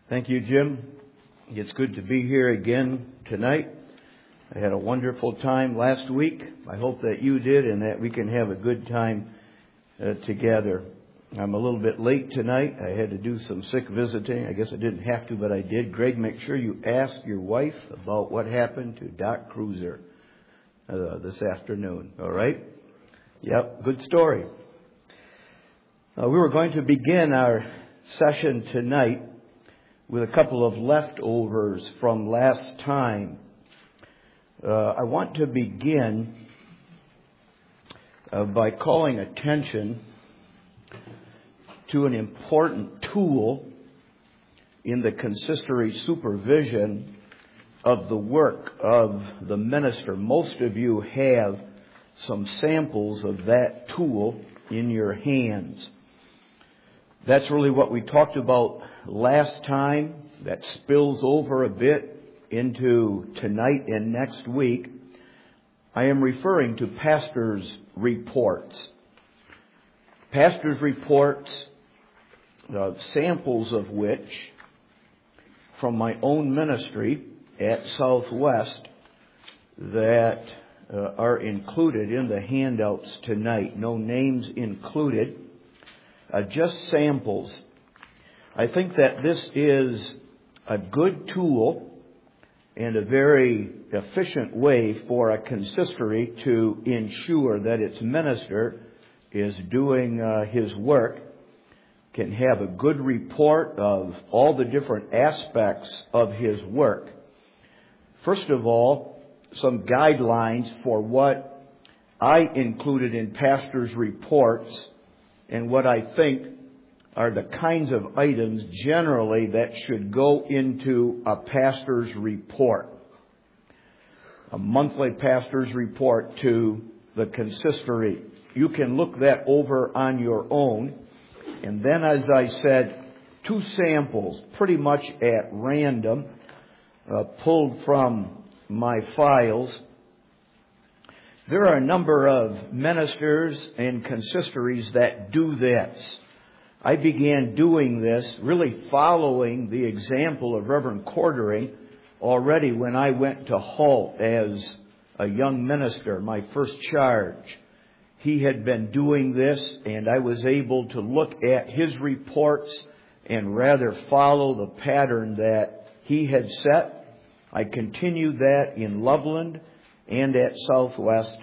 Thank you, Jim. It's good to be here again tonight. I had a wonderful time last week. I hope that you did and that we can have a good time together. I'm a little bit late tonight. I had to do some sick visiting. I guess I didn't have to, but I did. Greg, make sure you ask your wife about what happened to Doc Cruiser this afternoon. All right? Yep, good story. We were going to begin our session tonight with a couple of leftovers from last time. I want to begin by calling attention to an important tool in the consistory supervision of the work of the minister. Most of you have some samples of that tool in your hands. That's really what we talked about last time. That spills over a bit into tonight and next week. I am referring to pastors' reports. Pastors' reports, samples of which from my own ministry at Southwest that are included in the handouts tonight. No names included. Just samples. I think that this is a good tool and a very efficient way for a consistory to ensure that its minister is doing his work, can have a good report of all the different aspects of his work. First of all, some guidelines for what I included in pastors' reports and what I think are the kinds of items generally that should go into a pastor's report. A monthly pastor's report to the consistory. You can look that over on your own. And then, as I said, two samples, pretty much at random, pulled from my files. There are a number of ministers and consistories that do this. I began doing this, really following the example of Reverend Cordering already when I went to Halt as a young minister, my first charge. He had been doing this, and I was able to look at his reports and rather follow the pattern that he had set. I continued that in Loveland and at Southwest.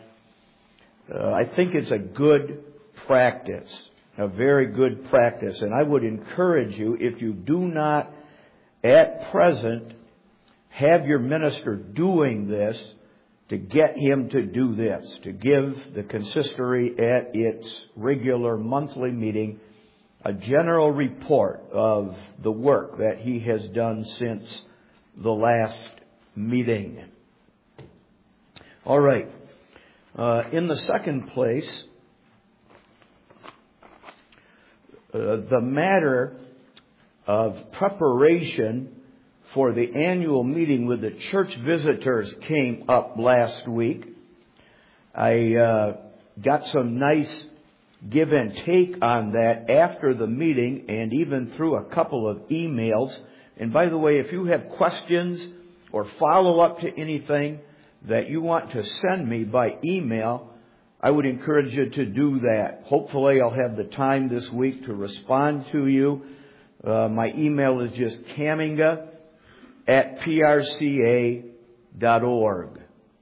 I think it's a good practice, a very good practice. And I would encourage you, if you do not at present have your minister doing this, to get him to do this, to give the consistory at its regular monthly meeting a general report of the work that he has done since the last meeting. All right. In the second place, the matter of preparation for the annual meeting with the church visitors came up last week. I got some nice give and take on that after the meeting and even through a couple of emails. And by the way, if you have questions or follow up to anything that you want to send me by email, I would encourage you to do that. Hopefully I'll have the time this week to respond to you. My email is just caminga@prca.org.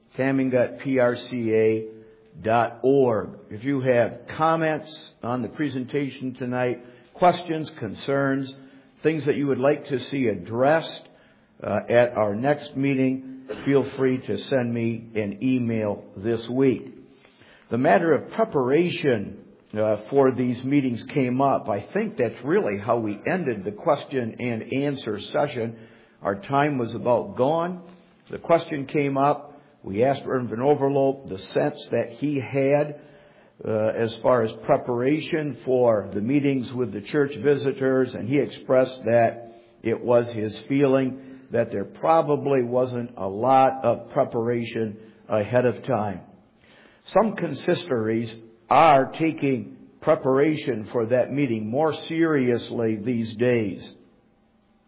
caminga@prca.org. If you have comments on the presentation tonight, questions, concerns, things that you would like to see addressed at our next meeting, feel free to send me an email this week. The matter of preparation for these meetings came up. I think that's really how we ended the question and answer session. Our time was about gone. The question came up. We asked Reverend Overlope the sense that he had as far as preparation for the meetings with the church visitors, and he expressed that it was his feeling that there probably wasn't a lot of preparation ahead of time. Some consistories are taking preparation for that meeting more seriously these days.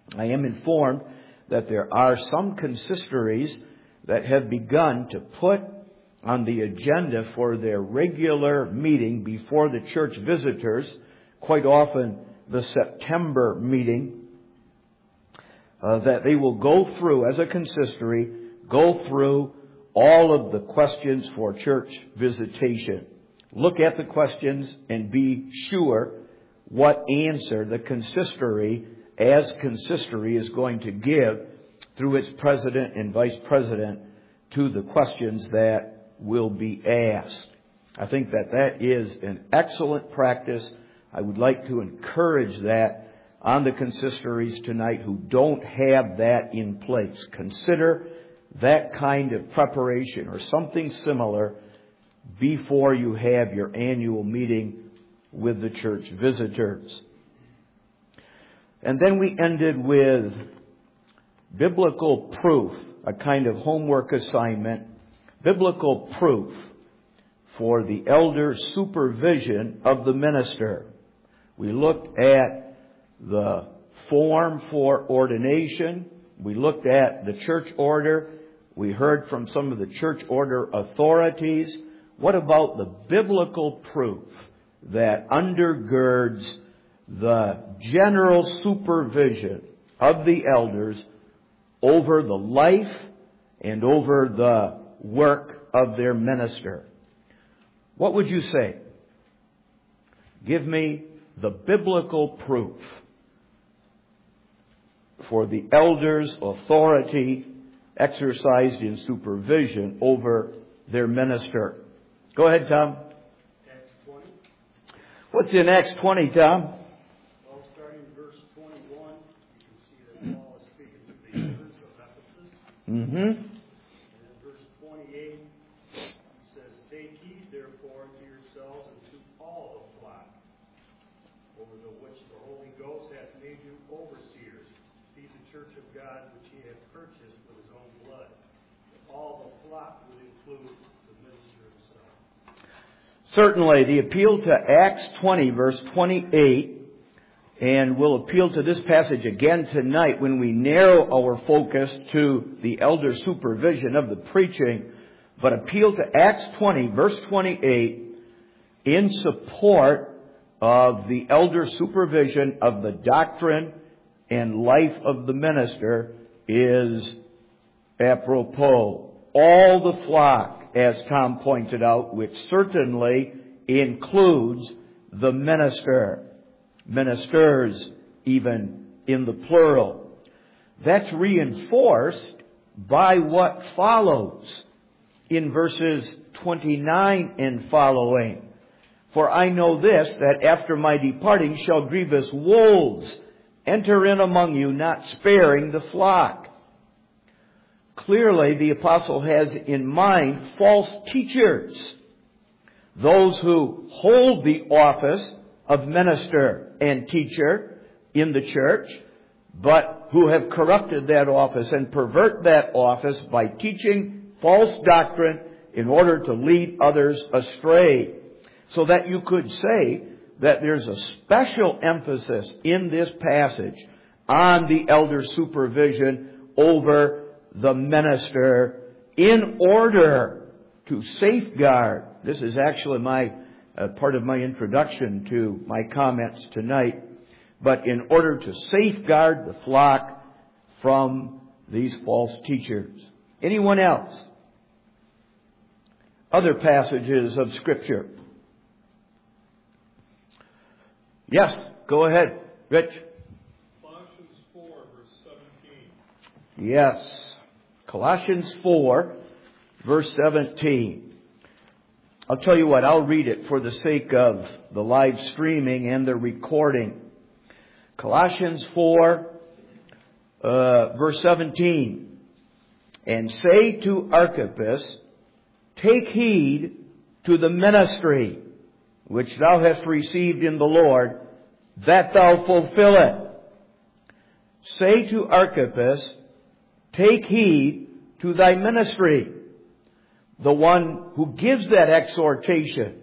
I am informed that there are some consistories that have begun to put on the agenda for their regular meeting before the church visitors, quite often the September meeting, that they will go through, as a consistory, go through all of the questions for church visitation. Look at the questions and be sure what answer the consistory, as consistory, is going to give through its president and vice president to the questions that will be asked. I think that that is an excellent practice. I would like to encourage that on the consistories tonight who don't have that in place. Consider that kind of preparation or something similar before you have your annual meeting with the church visitors. And then we ended with biblical proof, a kind of homework assignment, biblical proof for the elder supervision of the minister. We looked at the form for ordination. We looked at the church order. We heard from some of the church order authorities. What about the biblical proof that undergirds the general supervision of the elders over the life and over the work of their minister? What would you say? Give me the biblical proof for the elders' authority exercised in supervision over their minister. Go ahead, Tom. Acts 20. What's in Acts 20, Tom? Well, starting in verse 21, you can see that Paul is speaking to the elders of Ephesus. Mm-hmm. And in verse 28, he says, "Take heed, therefore, to yourselves and to all the flock, over the which the Holy Ghost hath made you overseers, to be the church of God, which he hath purchased with his own blood." All the flock would include the minister himself. Certainly, the appeal to Acts 20, verse 28, and we'll appeal to this passage again tonight when we narrow our focus to the elder supervision of the preaching, but appeal to Acts 20, verse 28, in support of the elder supervision of the doctrine and life of the minister is apropos. All the flock, as Tom pointed out, which certainly includes the minister, ministers even in the plural. That's reinforced by what follows in verses 29 and following. "For I know this, that after my departing shall grievous wolves enter in among you, not sparing the flock." Clearly, the apostle has in mind false teachers, those who hold the office of minister and teacher in the church, but who have corrupted that office and pervert that office by teaching false doctrine in order to lead others astray. So that you could say that there's a special emphasis in this passage on the elder supervision over the minister in order to safeguard. This is actually part of my introduction to my comments tonight. But in order to safeguard the flock from these false teachers. Anyone else? Other passages of Scripture? Yes, go ahead, Rich. Colossians 4, verse 17. Yes. Colossians 4, verse 17. I'll tell you what, I'll read it for the sake of the live streaming and the recording. Colossians 4, verse 17. "And say to Archippus, take heed to the ministry which thou hast received in the Lord, that thou fulfill it." Say to Archippus, take heed to thy ministry. The one who gives that exhortation,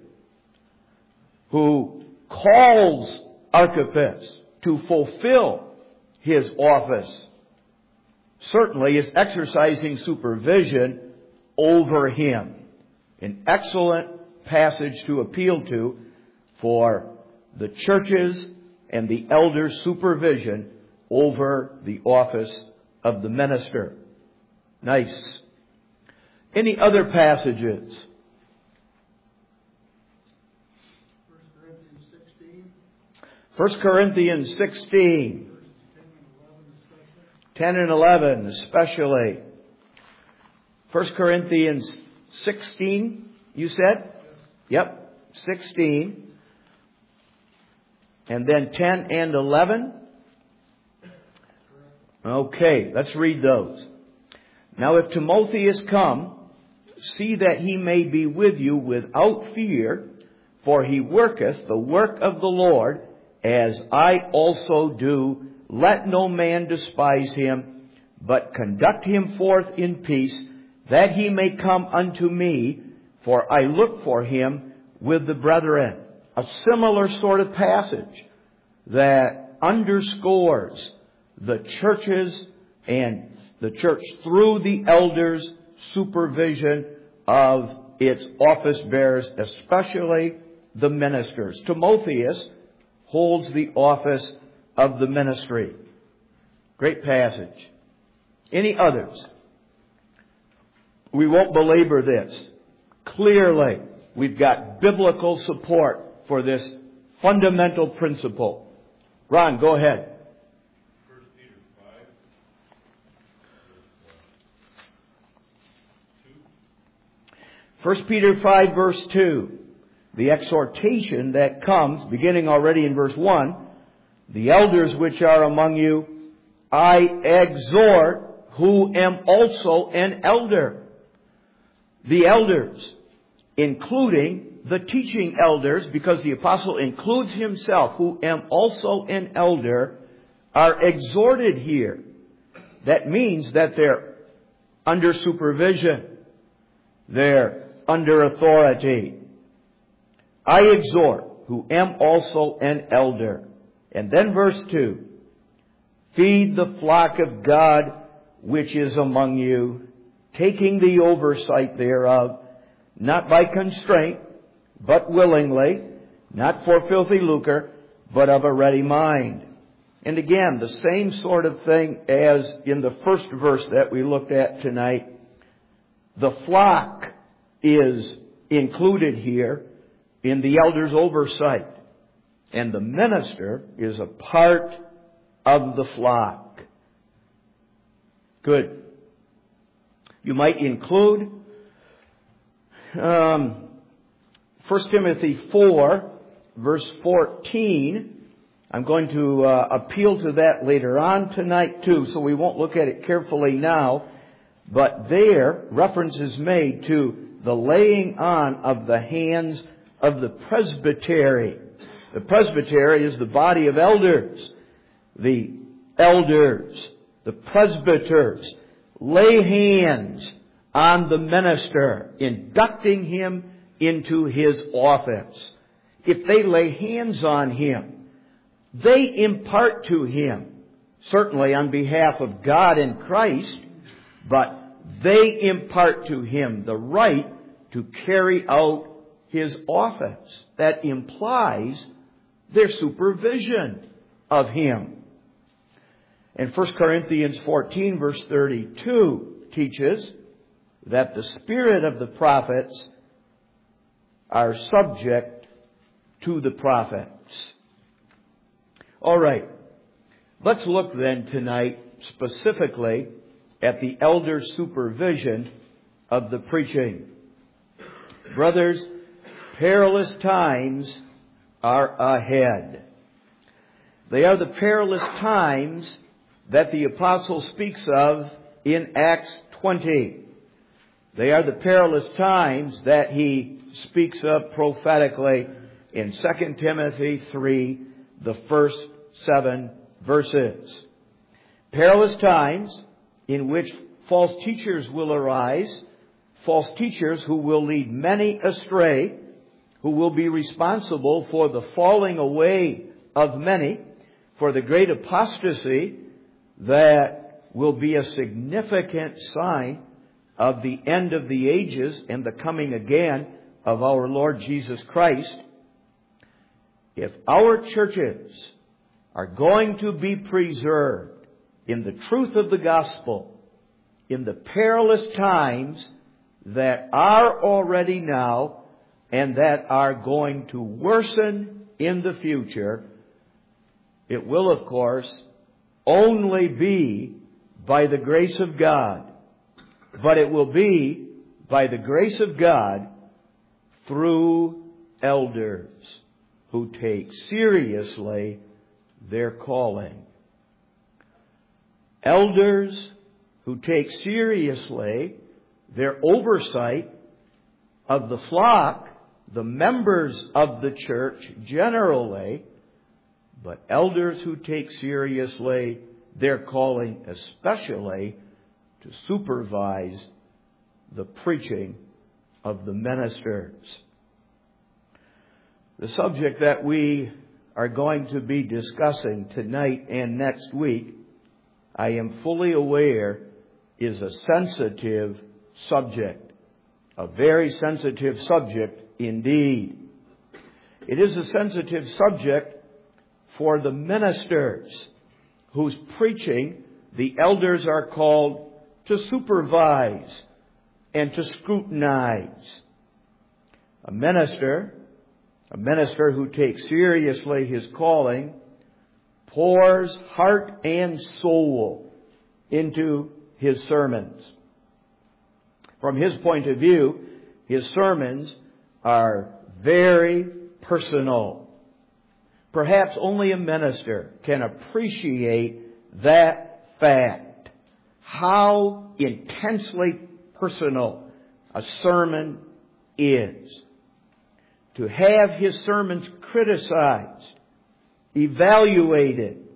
who calls Archippus to fulfill his office. Certainly is exercising supervision over him. An excellent passage to appeal to for the churches and the elders' supervision over the office of the minister. Nice. Any other passages? 1 Corinthians 16. 10 and 11 especially. 1 Corinthians 16, you said? Yep, 16. And then 10 and 11. Okay, let's read those. Now if Timotheus come, see that he may be with you without fear, for he worketh the work of the Lord, as I also do. Let no man despise him, but conduct him forth in peace, that he may come unto me, for I look for him with the brethren. A similar sort of passage that underscores the churches and the church through the elders' supervision of its office bearers, especially the ministers. Timotheus holds the office of the ministry. Great passage. Any others? We won't belabor this. Clearly, we've got biblical support for this fundamental principle. Ron, go ahead. 1 Peter 5, verse 2. The exhortation that comes, beginning already in verse 1, the elders which are among you, I exhort, who am also an elder. The elders, including the teaching elders, because the apostle includes himself, who am also an elder, are exhorted here. That means that they're under supervision. They're under authority. I exhort, who am also an elder. And then verse 2. Feed the flock of God which is among you, taking the oversight thereof, not by constraint, but willingly, not for filthy lucre, but of a ready mind. And again, the same sort of thing as in the first verse that we looked at tonight. The flock is included here in the elder's oversight. And the minister is a part of the flock. Good. You might include 1 Timothy 4, verse 14. I'm going to appeal to that later on tonight too, so we won't look at it carefully now. But there, reference is made to the laying on of the hands of the presbytery. The presbytery is the body of elders. The elders, the presbyters, lay hands on the minister, inducting him into his office. If they lay hands on him, they impart to him, certainly on behalf of God and Christ, but they impart to him the right to carry out his office. That implies their supervision of him. And 1 Corinthians 14, verse 32 teaches that the spirit of the prophets are subject to the prophets. All right. Let's look then tonight specifically at the elder supervision of the preaching. Brothers, perilous times are ahead. They are the perilous times that the apostle speaks of in Acts 20. They are the perilous times that he speaks of prophetically in 2 Timothy 3, the first 7 verses. Perilous times in which false teachers will arise, false teachers who will lead many astray, who will be responsible for the falling away of many, for the great apostasy that will be a significant sign of the end of the ages and the coming again of our Lord Jesus Christ. If our churches are going to be preserved in the truth of the gospel, in the perilous times that are already now and that are going to worsen in the future, it will, of course, only be by the grace of God. But it will be by the grace of God through elders who take seriously their calling. Elders who take seriously their oversight of the flock, the members of the church generally, but elders who take seriously their calling, especially to supervise the preaching of the ministers. The subject that we are going to be discussing tonight and next week, I am fully aware, is a sensitive subject. A very sensitive subject indeed. It is a sensitive subject for the ministers whose preaching the elders are called to supervise and to scrutinize. A minister who takes seriously his calling, pours heart and soul into his sermons. From his point of view, his sermons are very personal. Perhaps only a minister can appreciate that fact. How intensely personal a sermon is. To have his sermons criticized, evaluated,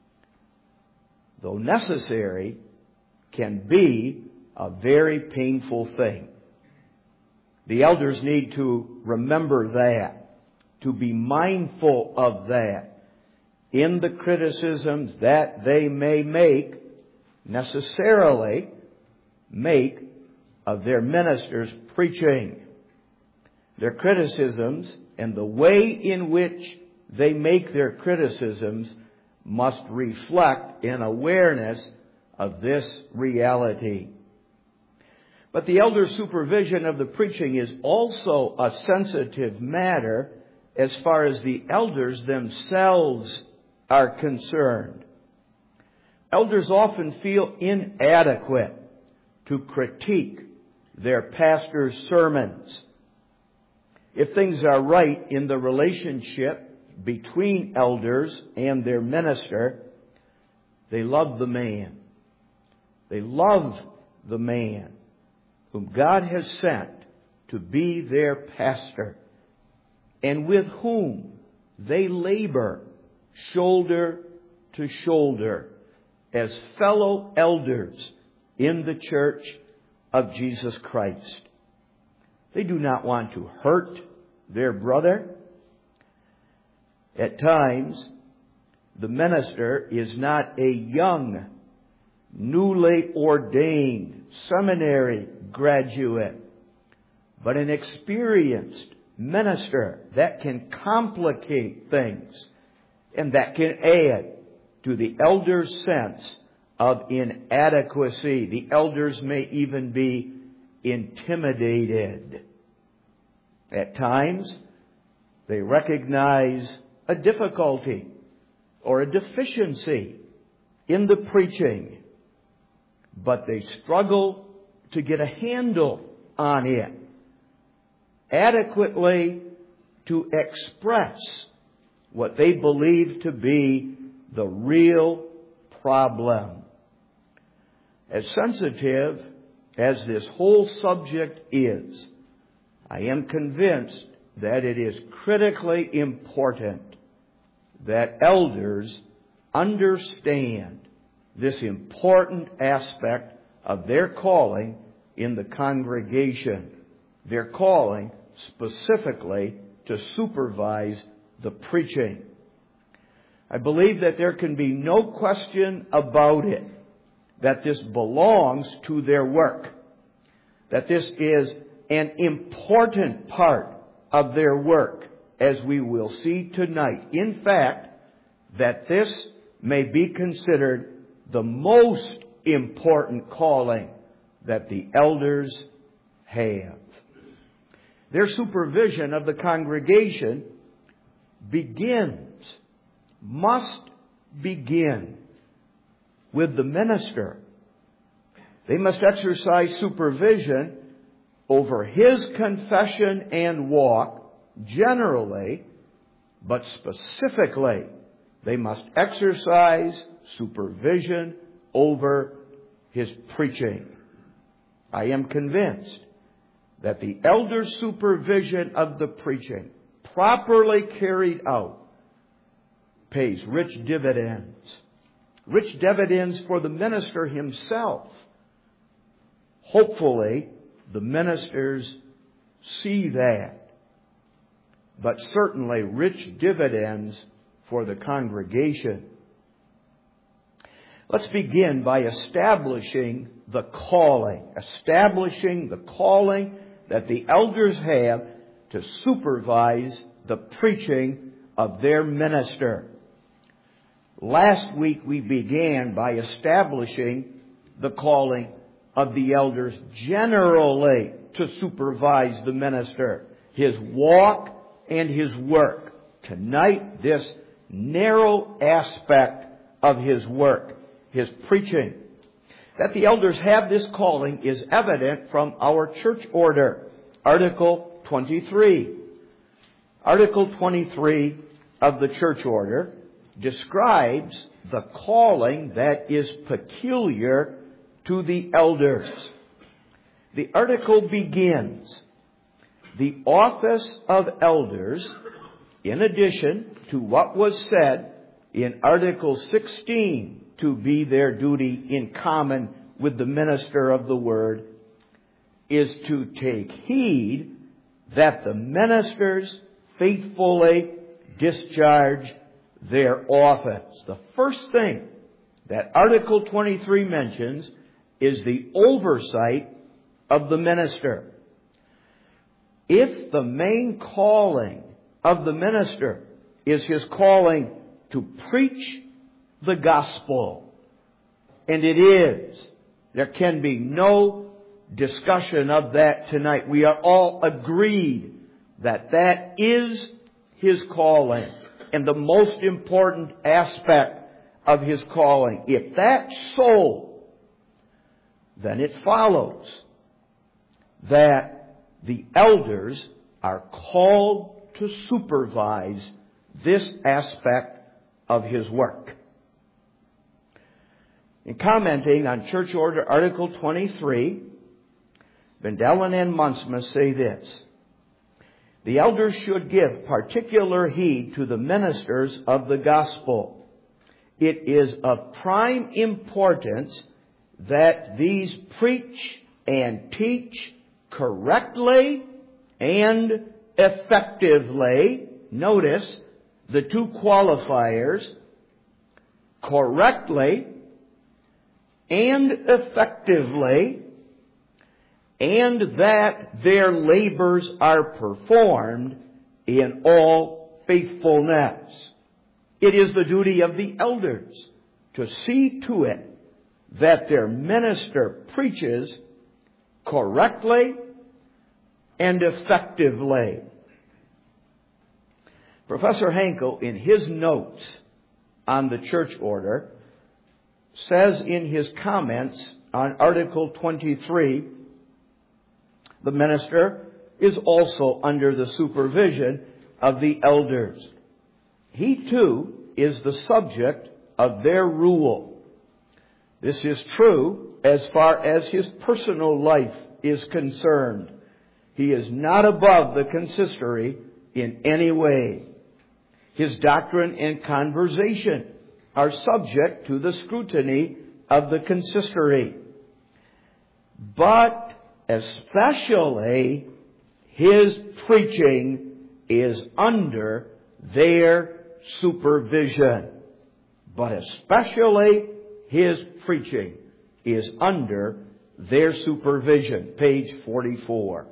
though necessary, can be a very painful thing. The elders need to remember that, to be mindful of that in the criticisms that they may necessarily make of their ministers' preaching. Their criticisms and the way in which they make their criticisms must reflect an awareness of this reality. But the elder supervision of the preaching is also a sensitive matter as far as the elders themselves are concerned. Elders often feel inadequate to critique their pastor's sermons. If things are right in the relationship between elders and their minister, they love the man. They love the man whom God has sent to be their pastor and with whom they labor shoulder to shoulder as fellow elders in the church of Jesus Christ. They do not want to hurt their brother. At times, the minister is not a young, newly ordained seminary graduate, but an experienced minister that can complicate things and that can add to the elder's sense of inadequacy. The elders may even be intimidated. At times, they recognize a difficulty or a deficiency in the preaching, but they struggle to get a handle on it adequately to express what they believe to be the real problem. As sensitive as this whole subject is, I am convinced that it is critically important that elders understand this important aspect of their calling in the congregation. Their calling specifically to supervise the preaching. I believe that there can be no question about it, that this belongs to their work, that this is an important part of their work, as we will see tonight. In fact, that this may be considered the most important calling that the elders have. Their supervision of the congregation must begin with the minister. They must exercise supervision over his confession and walk generally, but specifically, they must exercise supervision over his preaching. I am convinced that the elder's supervision of the preaching, properly carried out, pays rich dividends. Rich dividends for the minister himself. Hopefully, the ministers see that. But certainly rich dividends for the congregation. Let's begin by establishing the calling. Establishing the calling that the elders have to supervise the preaching of their minister. Last week we began by establishing the calling of the elders generally to supervise the minister, his walk and his work. Tonight, this narrow aspect of his work, his preaching. That the elders have this calling is evident from our church order, Article 23. Article 23 of the church order describes the calling that is peculiar to the elders. The article begins, the office of elders, in addition to what was said in Article 16 to be their duty in common with the minister of the word, is to take heed that the ministers faithfully discharge their office. The first thing that Article 23 mentions is the oversight of the minister. If the main calling of the minister is his calling to preach the gospel, and it is, there can be no discussion of that tonight. We are all agreed that that is his calling and the most important aspect of his calling. If that's so, then it follows that the elders are called to supervise this aspect of his work. In commenting on Church Order Article 23, Vendellen and Munzma say this: the elders should give particular heed to the ministers of the gospel. It is of prime importance that these preach and teach correctly and effectively. Notice the two qualifiers, correctly and effectively, and that their labors are performed in all faithfulness. It is the duty of the elders to see to it that their minister preaches correctly and effectively. Professor Henkel, in his notes on the church order, says in his comments on Article 23, the minister is also under the supervision of the elders. He too is the subject of their rule. This is true as far as his personal life is concerned. He is not above the consistory in any way. His doctrine and conversation are subject to the scrutiny of the consistory. But especially his preaching is under their supervision. but especially his preaching, is under their supervision. Page 44.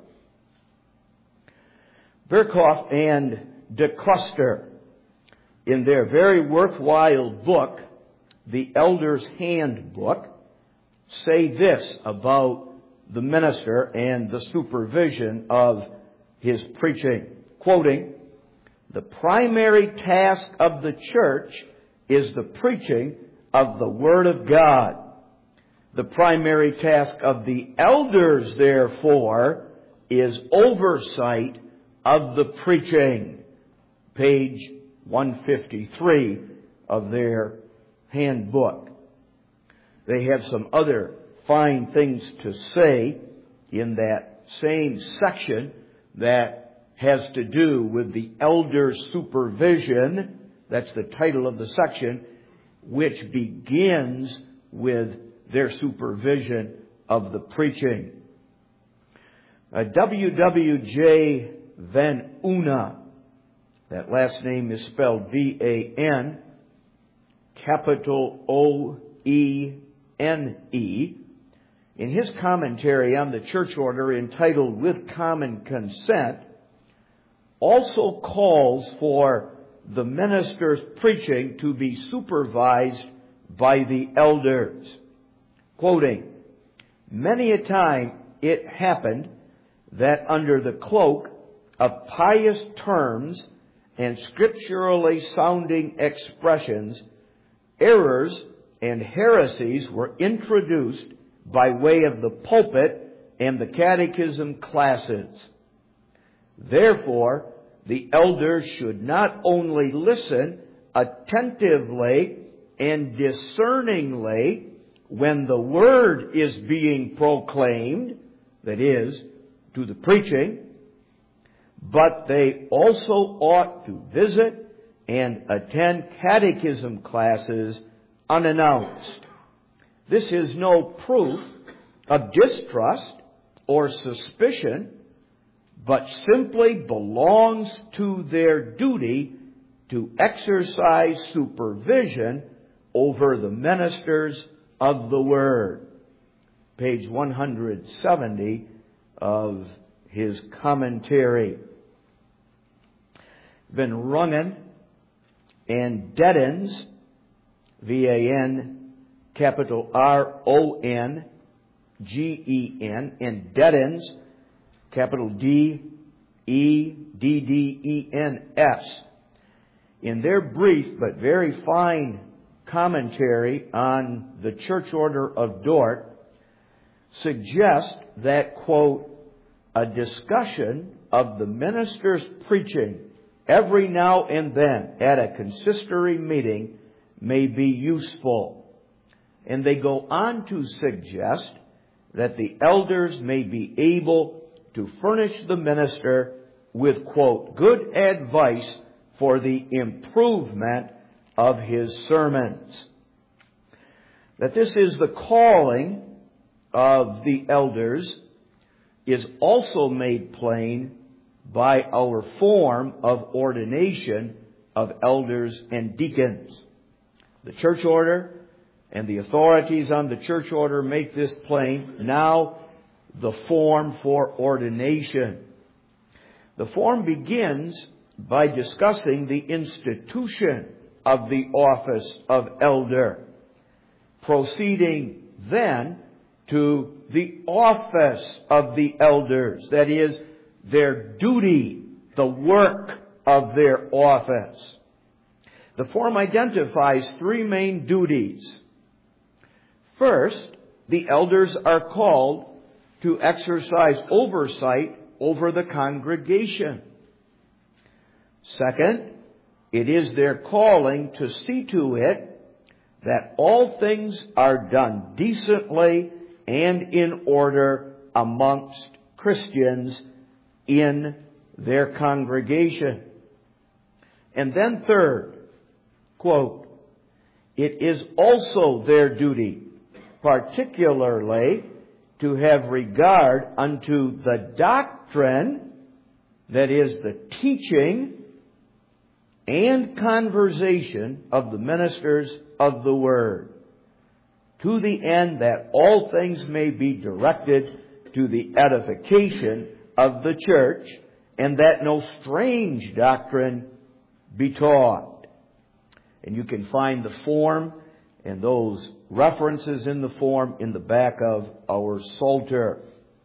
Berkhoff and DeCluster, in their very worthwhile book, The Elder's Handbook, say this about the minister and the supervision of his preaching. Quoting, "The primary task of the church is the preaching of the Word of God. The primary task of the elders, therefore, is oversight of the preaching." Page 153 of their handbook. They have some other fine things to say in that same section that has to do with the elder's supervision. That's the title of the section, which begins with their supervision of the preaching. W.W.J. Van Una, that last name is spelled V-A-N, capital O-E-N-E, in his commentary on the church order entitled With Common Consent, also calls for the minister's preaching to be supervised by the elders. Quoting, "Many a time it happened that under the cloak of pious terms and scripturally sounding expressions, errors and heresies were introduced by way of the pulpit and the catechism classes. Therefore, the elders should not only listen attentively and discerningly when the word is being proclaimed, that is, to the preaching, but they also ought to visit and attend catechism classes unannounced. This is no proof of distrust or suspicion, but simply belongs to their duty to exercise supervision over the ministers of the Word." Page 170 of his commentary. Van Rungen and Deddens, V-A-N, capital R-O-N-G-E-N, and Deddens, capital D-E-D-D-E-N-S, in their brief but very fine commentary on the Church Order of Dort, suggest that, quote, "a discussion of the minister's preaching every now and then at a consistory meeting may be useful." And they go on to suggest that the elders may be able to furnish the minister with, quote, "good advice for the improvement of his sermons." That this is the calling of the elders is also made plain by our form of ordination of elders and deacons. The church order and the authorities on the church order make this plain. Now, the form for ordination. The form begins by discussing the institution of the office of elder, proceeding then to the office of the elders, that is, their duty, the work of their office. The form identifies three main duties. First, the elders are called to exercise oversight over the congregation. Second, it is their calling to see to it that all things are done decently and in order amongst Christians in their congregation. And then third, quote, "it is also their duty, particularly to have regard unto the doctrine," that is, the teaching and conversation of the ministers of the Word, to the end that all things may be directed to the edification of the church, and that no strange doctrine be taught. And you can find the form and those references in the form in the back of our Psalter.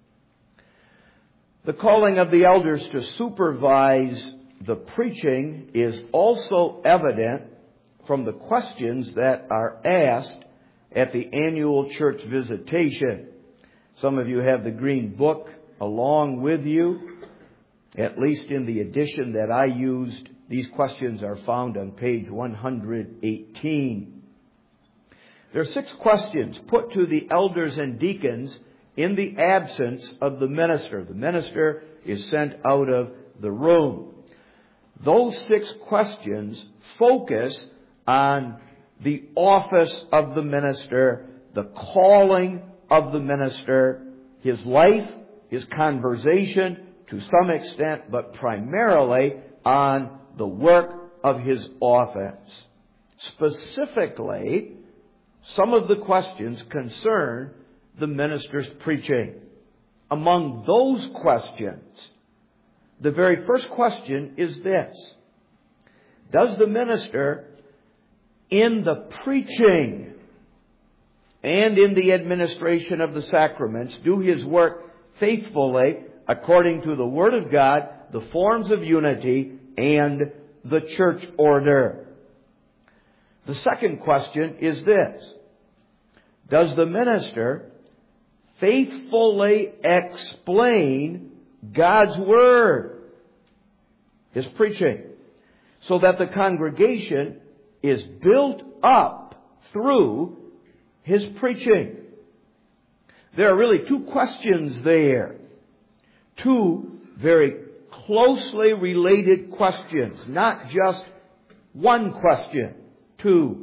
The calling of the elders to supervise the preaching is also evident from the questions that are asked at the annual church visitation. Some of you have the green book along with you. At least in the edition that I used, these questions are found on page 118. There are 6 questions put to the elders and deacons in the absence of the minister. The minister is sent out of the room. Those 6 questions focus on the office of the minister, the calling of the minister, his life, his conversation, to some extent, but primarily on the work of his office. Specifically, some of the questions concern the minister's preaching. Among those questions, the very first question is this: does the minister, in the preaching and in the administration of the sacraments, do his work faithfully according to the Word of God, the forms of unity, and the church order? The second question is this: does the minister faithfully explain God's Word, his preaching, so that the congregation is built up through his preaching? There are really 2 questions there. 2 very closely related questions, not just one question. 2.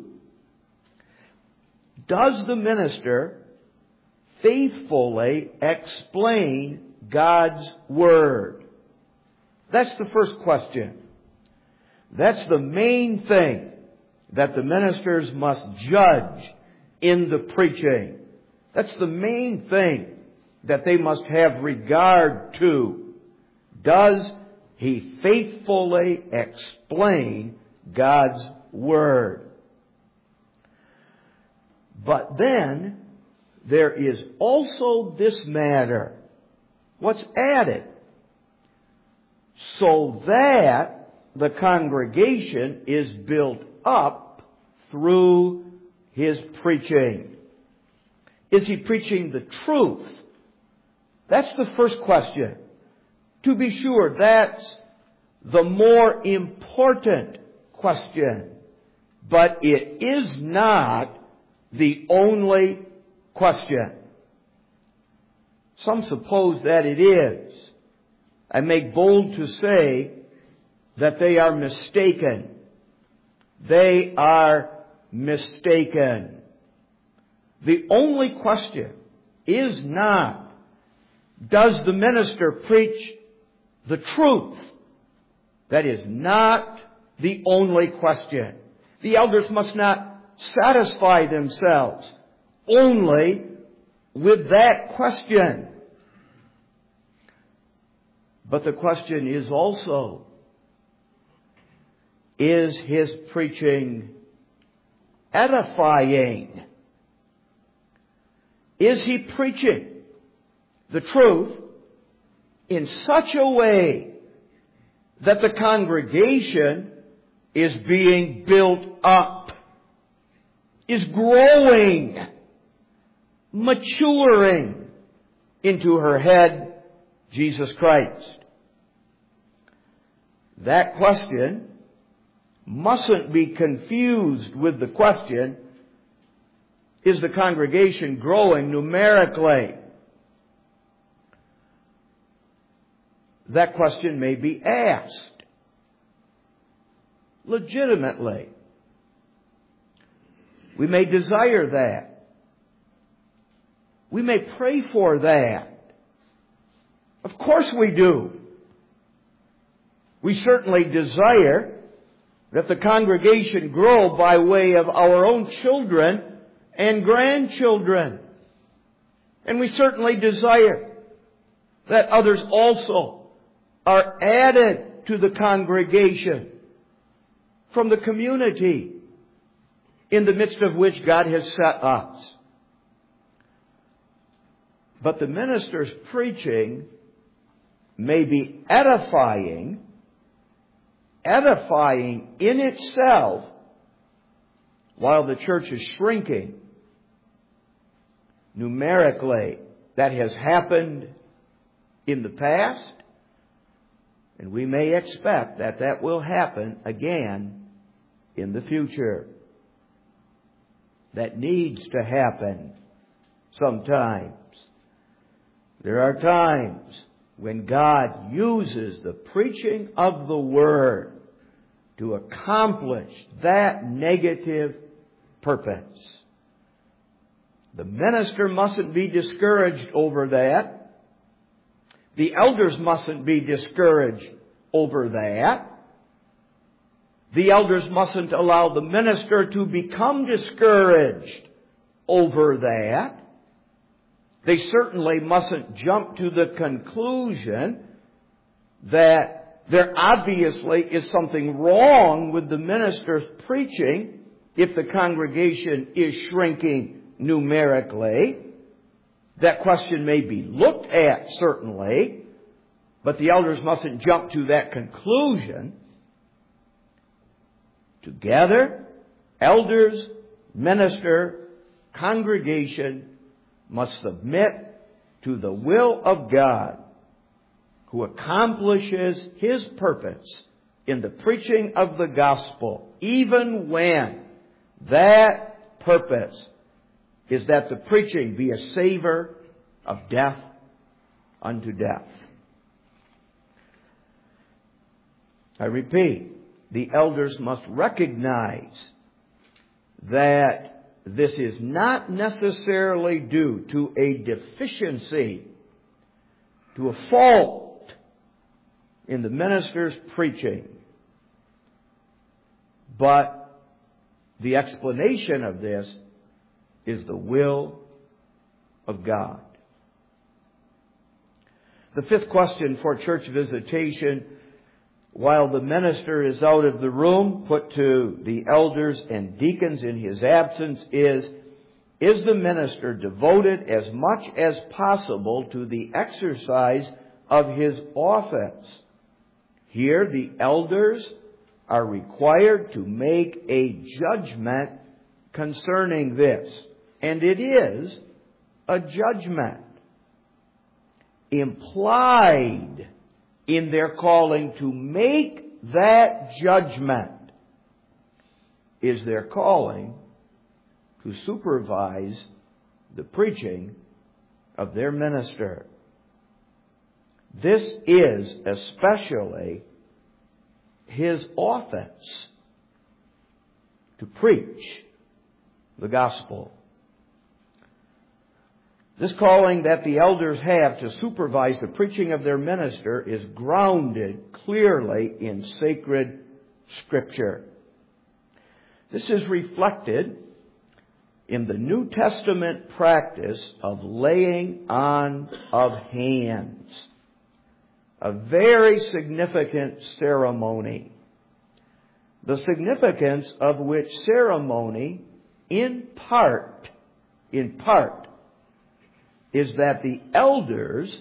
Does the minister faithfully explain God's Word? That's the first question. That's the main thing that the ministers must judge in the preaching. That's the main thing that they must have regard to. Does he faithfully explain God's Word? But then there is also this matter. What's added? So that the congregation is built up through his preaching. Is he preaching the truth? That's the first question. To be sure, that's the more important question. But it is not the only question. Some suppose that it is. I make bold to say that they are mistaken. They are mistaken. The only question is not, does the minister preach the truth? That is not the only question. The elders must not satisfy themselves only with that question. But the question is also, is his preaching edifying? Is he preaching the truth in such a way that the congregation is being built up, is growing, maturing into her head, Jesus Christ? That question mustn't be confused with the question, is the congregation growing numerically? That question may be asked legitimately. We may desire that. We may pray for that. Of course we do. We certainly desire that the congregation grow by way of our own children and grandchildren. And we certainly desire that others also are added to the congregation from the community in the midst of which God has set us. But the minister's preaching may be edifying in itself while the church is shrinking numerically. That has happened in the past, and we may expect that that will happen again in the future. That needs to happen sometimes. There are times when God uses the preaching of the Word to accomplish that negative purpose. The minister mustn't be discouraged over that. The elders mustn't be discouraged over that. The elders mustn't allow the minister to become discouraged over that. They certainly mustn't jump to the conclusion that there obviously is something wrong with the minister's preaching if the congregation is shrinking numerically. That question may be looked at, certainly, but the elders mustn't jump to that conclusion. Together, elders, minister, congregation must submit to the will of God, who accomplishes His purpose in the preaching of the gospel, even when that purpose is that the preaching be a savor of death unto death. I repeat, the elders must recognize that this is not necessarily due to a deficiency, to a fault in the minister's preaching. But the explanation of this is the will of God. The fifth question for church visitation, while the minister is out of the room, put to the elders and deacons in his absence, is the minister devoted as much as possible to the exercise of his office? Here, the elders are required to make a judgment concerning this. And it is a judgment. Implied in their calling to make that judgment is their calling to supervise the preaching of their minister. This is especially his office, to preach the gospel. This calling that the elders have to supervise the preaching of their minister is grounded clearly in sacred Scripture. This is reflected in the New Testament practice of laying on of hands, a very significant ceremony, the significance of which ceremony in part, is that the elders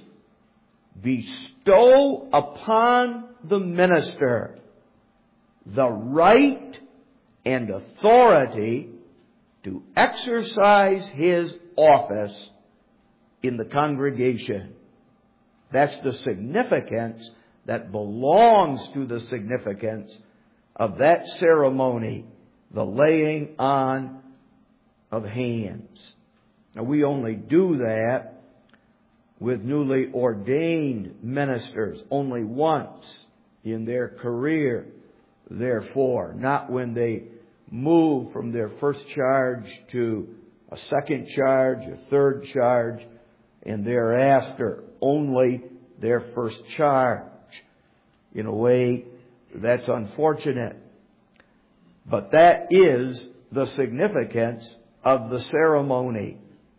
bestow upon the minister the right and authority to exercise his office in the congregation. That's the significance that belongs to the significance of that ceremony, the laying on of hands. Now, we only do that with newly ordained ministers only once in their career, therefore, not when they move from their first charge to a second charge, a third charge, and thereafter only their first charge. In a way, that's unfortunate. But that is the significance of the ceremony.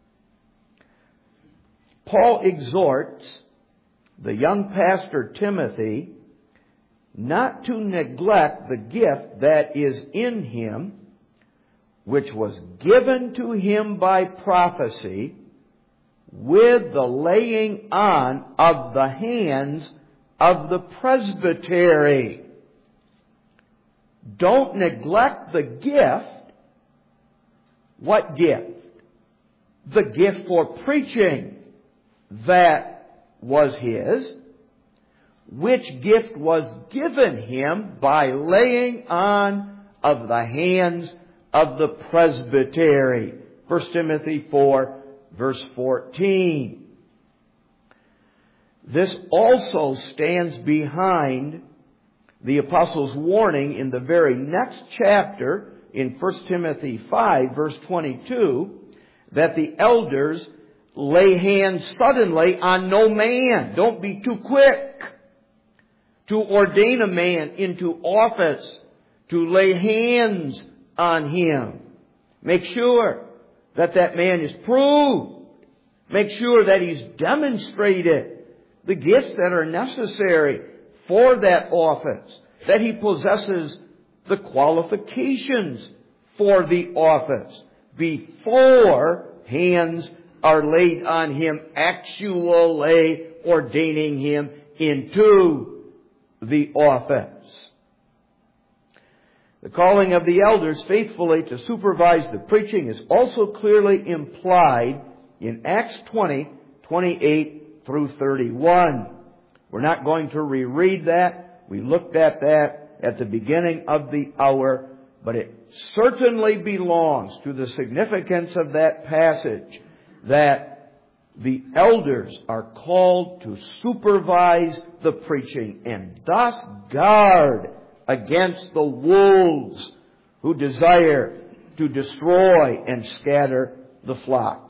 Paul exhorts the young pastor Timothy not to neglect the gift that is in him, which was given to him by prophecy, with the laying on of the hands of the presbytery. Don't neglect the gift. What gift? The gift for preaching that was his, which gift was given him by laying on of the hands of the presbytery. 1 Timothy 4, verse 14. This also stands behind the apostle's warning in the very next chapter, in 1 Timothy 5, verse 22, that the elders lay hands suddenly on no man. Don't be too quick to ordain a man into office, to lay hands on him. Make sure that that man is proved. Make sure that he's demonstrated the gifts that are necessary for that office, that he possesses the qualifications for the office before hands are laid on him, actually ordaining him into the office. The calling of the elders faithfully to supervise the preaching is also clearly implied in Acts 20, 28 through 31. We're not going to reread that. We looked at that at the beginning of the hour, but it certainly belongs to the significance of that passage that the elders are called to supervise the preaching and thus guard against the wolves who desire to destroy and scatter the flock.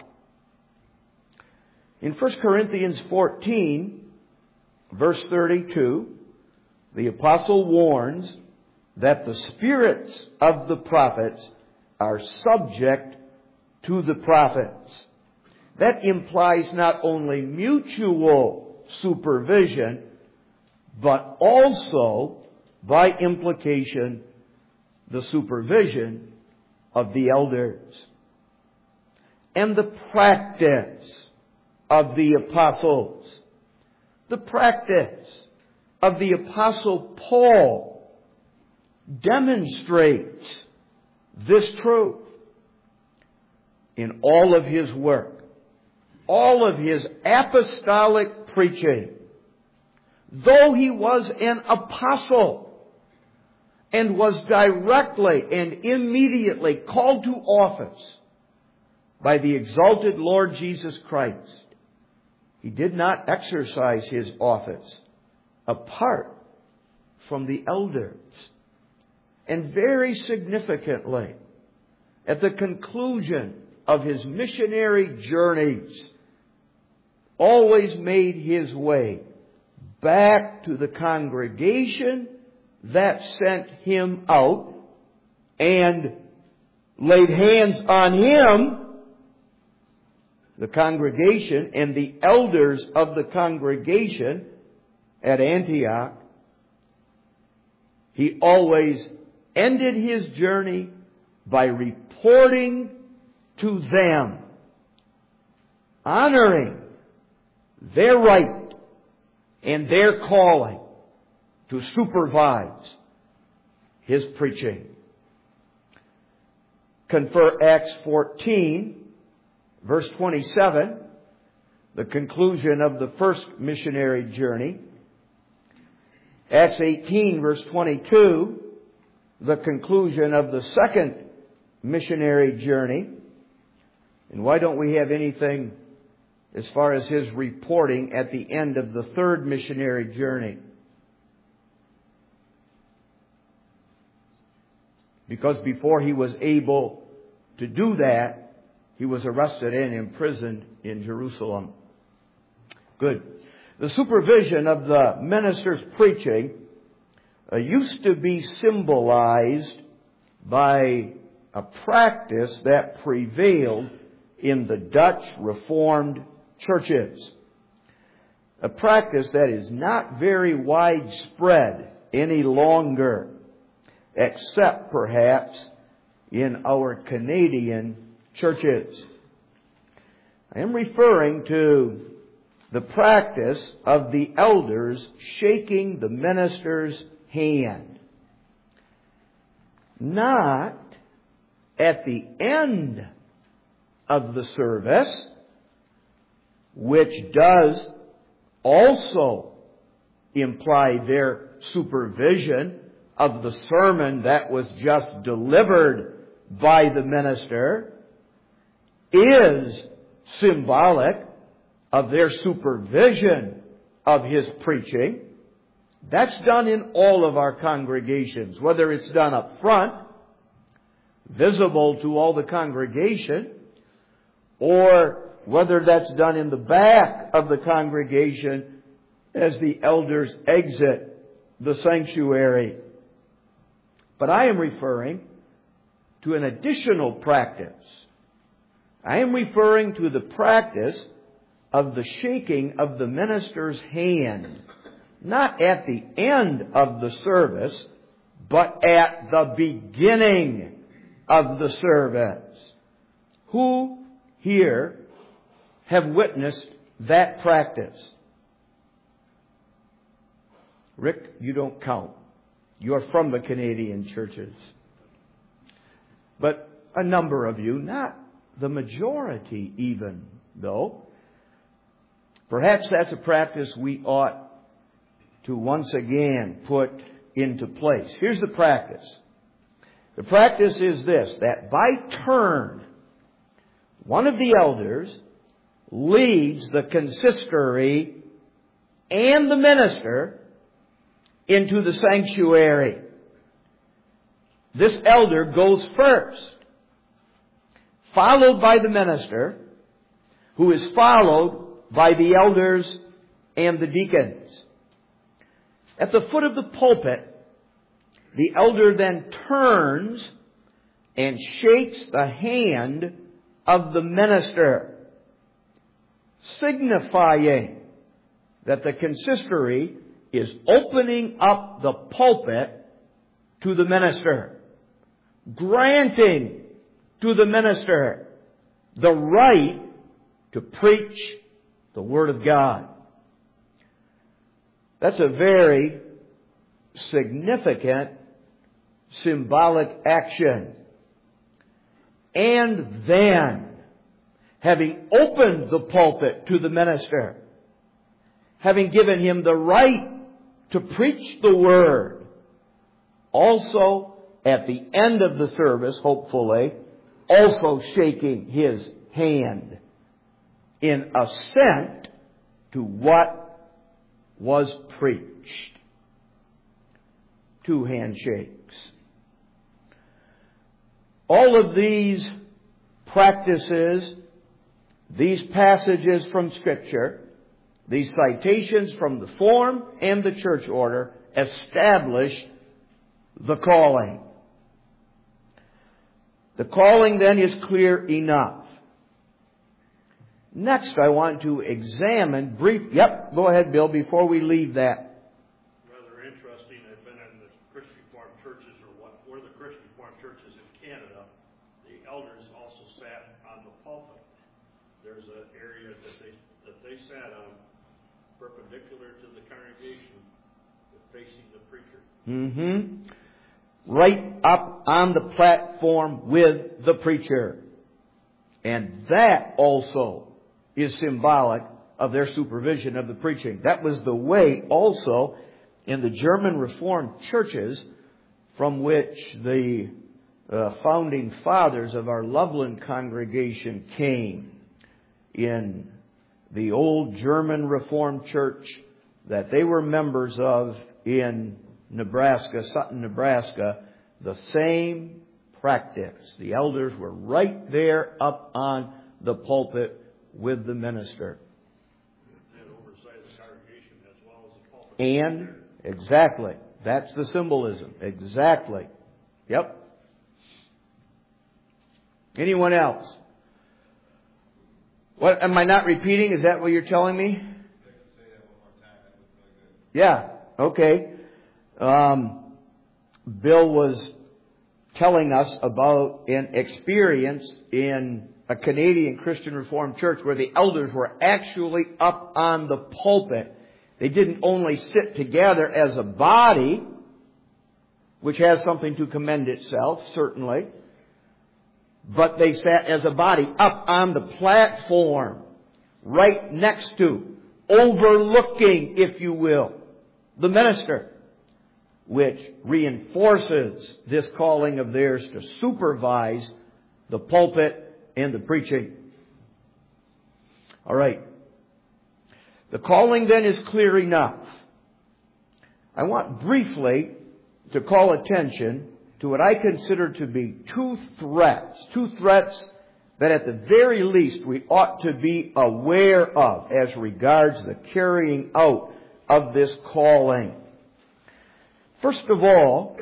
In 1 Corinthians 14, verse 32, the apostle warns that the spirits of the prophets are subject to the prophets. That implies not only mutual supervision, but also, by implication, the supervision of the elders. And the practice of the apostles. The practice of the apostle Paul demonstrates this truth in all of his work. All of his apostolic preaching, though he was an apostle and was directly and immediately called to office by the exalted Lord Jesus Christ, he did not exercise his office apart from the elders. And very significantly, at the conclusion of his missionary journeys, always made his way back to the congregation that sent him out and laid hands on him, the congregation and the elders of the congregation at Antioch. He always ended his journey by reporting to them, honoring their right and their calling to supervise his preaching. Confer Acts 14, verse 27, the conclusion of the first missionary journey. Acts 18, verse 22, the conclusion of the second missionary journey. And why don't we have anything as far as his reporting at the end of the third missionary journey? Because before he was able to do that, he was arrested and imprisoned in Jerusalem. Good. The supervision of the minister's preaching used to be symbolized by a practice that prevailed in the Dutch Reformed churches. A practice that is not very widespread any longer, except perhaps in our Canadian churches. I am referring to the practice of the elders shaking the minister's hand. Not at the end of the service, which does also imply their supervision of the sermon that was just delivered by the minister, is symbolic of their supervision of his preaching. That's done in all of our congregations, whether it's done up front, visible to all the congregation, or whether that's done in the back of the congregation as the elders exit the sanctuary. But I am referring to an additional practice. I am referring to the practice of the shaking of the minister's hand, not at the end of the service, but at the beginning of the service. Who here have witnessed that practice? Rick, you don't count. You're from the Canadian churches. But a number of you, not the majority even, though. Perhaps that's a practice we ought to once again put into place. Here's the practice. The practice is this, that by turn, one of the elders leads the consistory and the minister into the sanctuary. This elder goes first, followed by the minister, who is followed by the elders and the deacons. At the foot of the pulpit, the elder then turns and shakes the hand of the minister, signifying that the consistory is opening up the pulpit to the minister, granting to the minister the right to preach the Word of God. That's a very significant symbolic action. And then, having opened the pulpit to the minister, having given him the right to preach the Word, also at the end of the service, hopefully, also shaking his hand in assent to what was preached. 2 handshakes. All of these practices, these passages from Scripture, these citations from the form and the church order establish the calling. The calling then is clear enough. Next, I want to examine go ahead, Bill, before we leave that. Rather interesting. I've been in the Christian Reformed churches, or the Christian Reformed churches in Canada. The elders also sat on the pulpit. There's an area that they sat on, perpendicular to the congregation, facing the preacher. Right up on the platform with the preacher. And that also is symbolic of their supervision of the preaching. That was the way also in the German Reformed churches from which the founding fathers of our Loveland congregation came. In the old German Reformed church that they were members of in Nebraska, Sutton, Nebraska, the same practice. The elders were right there up on the pulpit with the minister. And oversight of the congregation as well as the pulpit. And, exactly, that's the symbolism. Exactly. Yep. Anyone else? What, am I not repeating? Is that what you're telling me? Yeah, okay. Bill was telling us about an experience in a Canadian Christian Reformed church where the elders were actually up on the pulpit. They didn't only sit together as a body, which has something to commend itself, certainly, but they sat as a body up on the platform, right next to, overlooking, if you will, the minister, which reinforces this calling of theirs to supervise the pulpit and the preaching. All right. The calling then is clear enough. I want briefly to call attention to what I consider to be two threats that at the very least we ought to be aware of as regards the carrying out of this calling. First of all,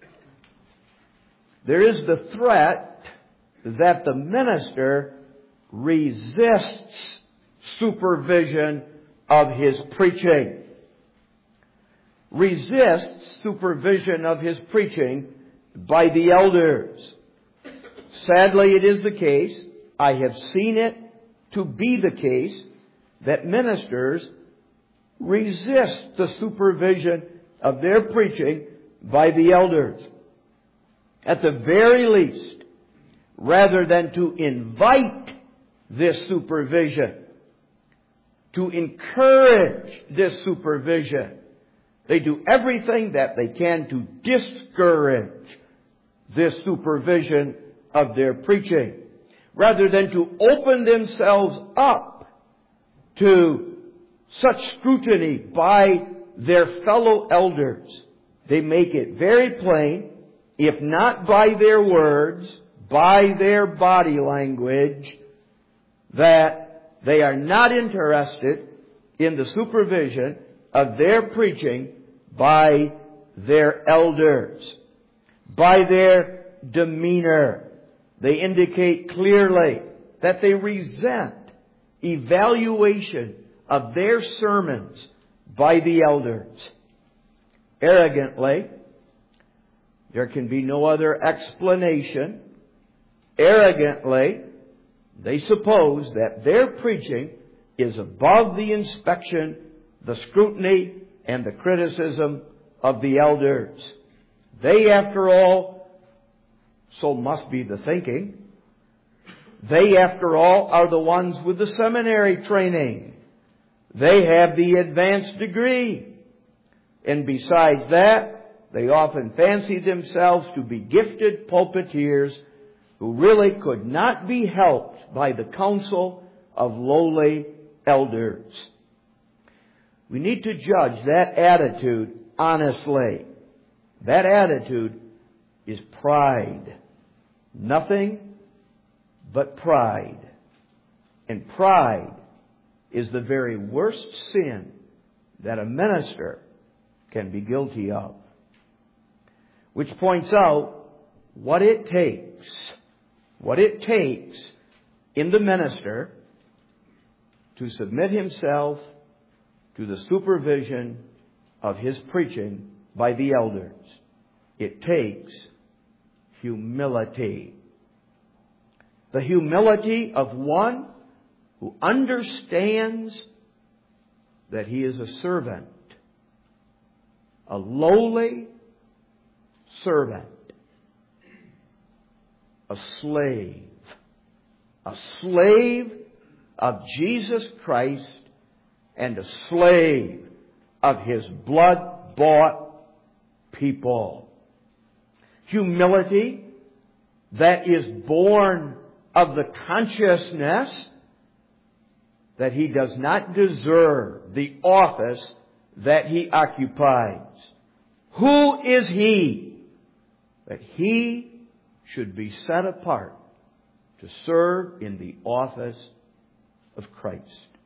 there is the threat that the minister resists supervision of his preaching. Resists supervision of his preaching by the elders. Sadly, it is the case, I have seen it to be the case, that ministers resist the supervision of their preaching by the elders. At the very least, rather than to invite this supervision, to encourage this supervision, they do everything that they can to discourage this supervision of their preaching. Rather than to open themselves up to such scrutiny by their fellow elders, they make it very plain, if not by their words, by their body language, that they are not interested in the supervision of their preaching by their elders. By their demeanor, they indicate clearly that they resent evaluation of their sermons by the elders. Arrogantly, there can be no other explanation. Arrogantly, they suppose that their preaching is above the inspection, the scrutiny, and the criticism of the elders. They, after all, so must be the thinking, they, after all, are the ones with the seminary training. They have the advanced degree. And besides that, they often fancy themselves to be gifted pulpiteers who really could not be helped by the counsel of lowly elders. We need to judge that attitude honestly. That attitude is pride. Nothing but pride. And pride is the very worst sin that a minister can be guilty of. Which points out what it takes in the minister to submit himself to the supervision of his preaching by the elders. It takes humility. The humility of one who understands that he is a servant, a lowly servant, a slave of Jesus Christ, and a slave of His blood-bought people. Humility that is born of the consciousness that he does not deserve the office that he occupies. Who is he that he should be set apart to serve in the office of Christ?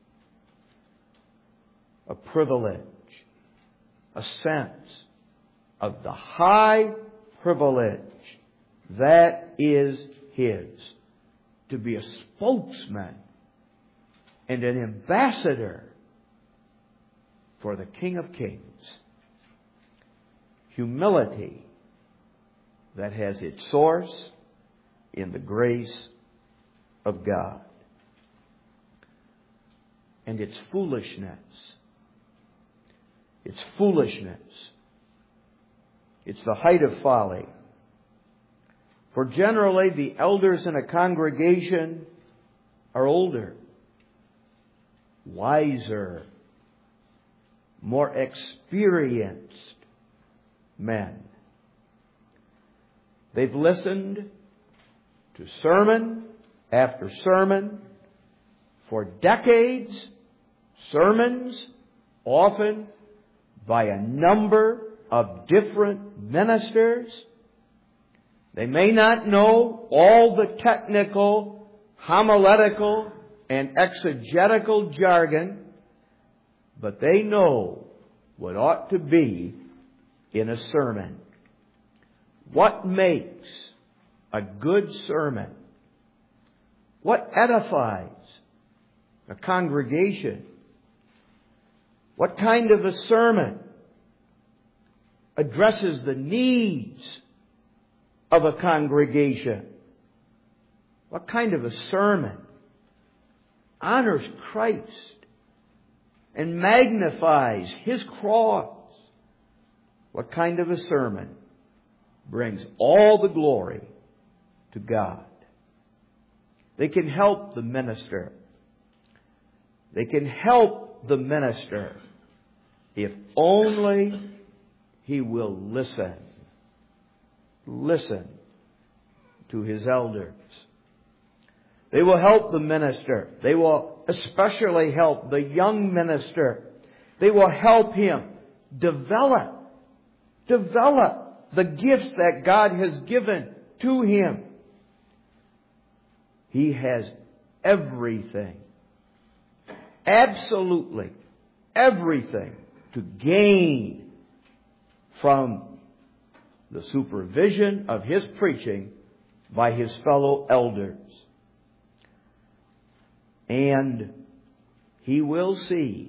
A privilege, a sense of the high privilege that is his to be a spokesman and an ambassador for the King of Kings. Humility that has its source in the grace of God. And it's foolishness. It's foolishness. It's the height of folly. For generally the elders in a congregation are older, wiser, more experienced men. They've listened to sermon after sermon for decades, sermons often by a number of different ministers. They may not know all the technical, homiletical, and exegetical jargon, but they know what ought to be in a sermon. What makes a good sermon? What edifies a congregation? What kind of a sermon addresses the needs of a congregation? What kind of a sermon honors Christ and magnifies His cross? What kind of a sermon brings all the glory to God? They can help the minister. They can help the minister if only he will listen. Listen to his elders. They will help the minister. They will especially help the young minister. They will help him develop the gifts that God has given to him. He has everything, absolutely everything, to gain from the supervision of his preaching by his fellow elders. And he will see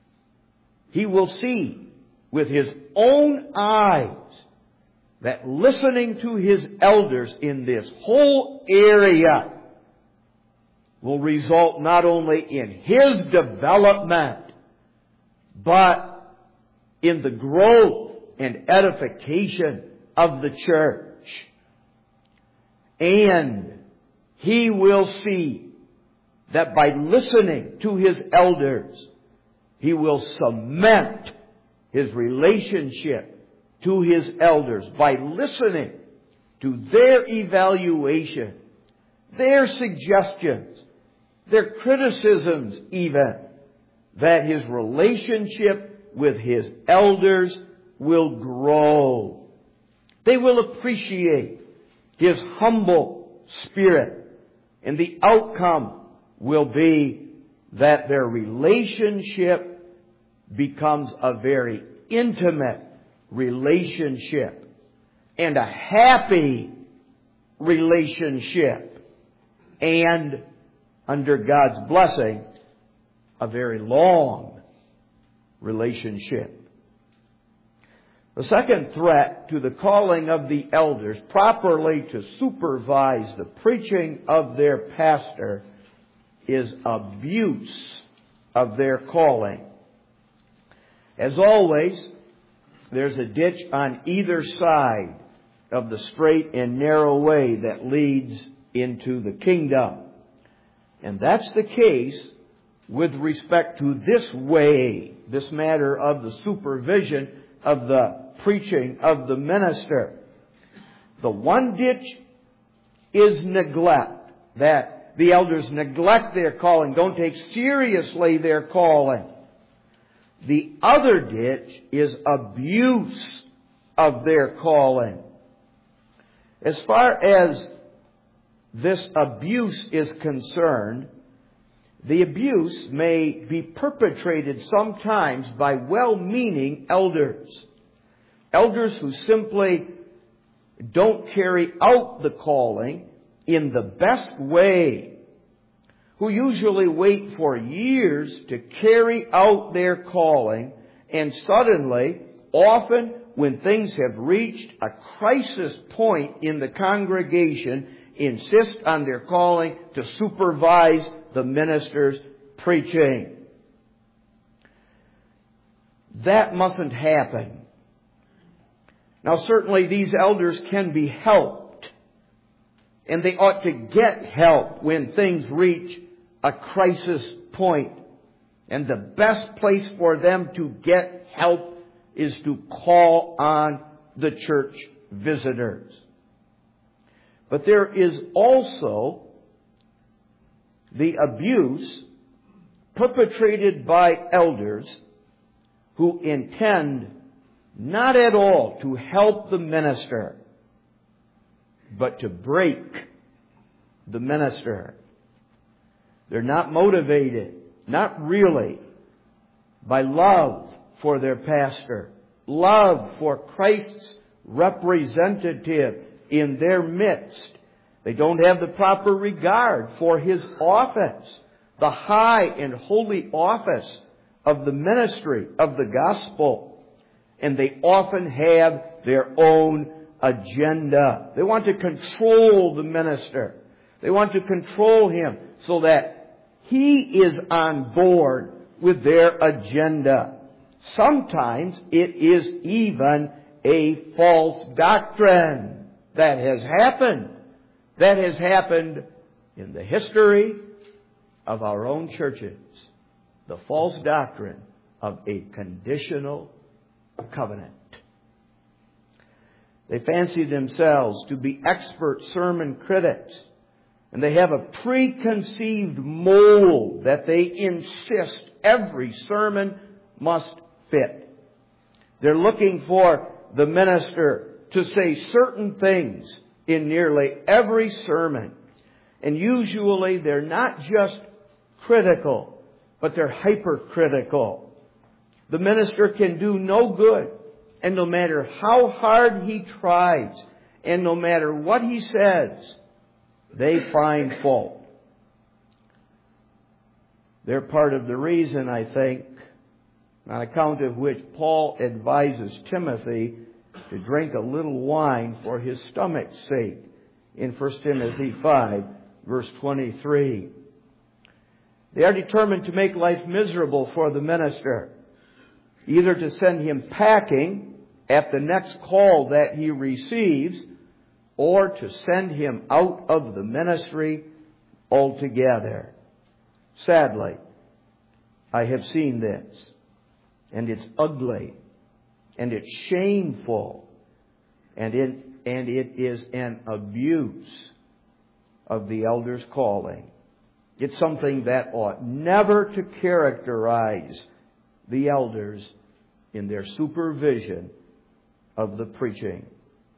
with his own eyes that listening to his elders in this whole area will result not only in his development, but in the growth and edification of the church. And he will see that by listening to his elders, he will cement his relationship to his elders by listening to their evaluation, their suggestions, their criticisms even, that his relationship with his elders will grow. They will appreciate his humble spirit, and the outcome will be that their relationship becomes a very intimate relationship and a happy relationship, and under God's blessing, a very long relationship. The second threat to the calling of the elders properly to supervise the preaching of their pastor is abuse of their calling. As always, there's a ditch on either side of the straight and narrow way that leads into the kingdom. And that's the case with respect to this way, this matter of the supervision of the preaching of the minister. The one ditch is neglect, that the elders neglect their calling, don't take seriously their calling. The other ditch is abuse of their calling. As far as this abuse is concerned, the abuse may be perpetrated sometimes by well-meaning elders. Elders who simply don't carry out the calling in the best way, who usually wait for years to carry out their calling, and suddenly, often when things have reached a crisis point in the congregation, insist on their calling to supervise the minister's preaching. That mustn't happen. Now, certainly these elders can be helped, and they ought to get help when things reach a crisis point. And the best place for them to get help is to call on the church visitors. But there is also the abuse perpetrated by elders who intend not at all to help the minister, but to break the minister. They're not motivated, not really, by love for their pastor, love for Christ's representative in their midst. They don't have the proper regard for His office, the high and holy office of the ministry of the gospel. And they often have their own agenda. They want to control the minister. They want to control him so that he is on board with their agenda. Sometimes it is even a false doctrine. That has happened. That has happened in the history of our own churches. The false doctrine of a conditional covenant. They fancy themselves to be expert sermon critics, and they have a preconceived mold that they insist every sermon must fit. They're looking for the minister to say certain things in nearly every sermon. And usually they're not just critical, but they're hypercritical. The minister can do no good, and no matter how hard he tries, and no matter what he says, they find fault. They're part of the reason, I think, on account of which Paul advises Timothy to drink a little wine for his stomach's sake in 1 Timothy 5, verse 23. They are determined to make life miserable for the minister, either to send him packing at the next call that he receives, or to send him out of the ministry altogether. Sadly, I have seen this, and it's ugly, and it's shameful, and it is an abuse of the elder's calling. It's something that ought never to characterize the elders in their supervision of the preaching.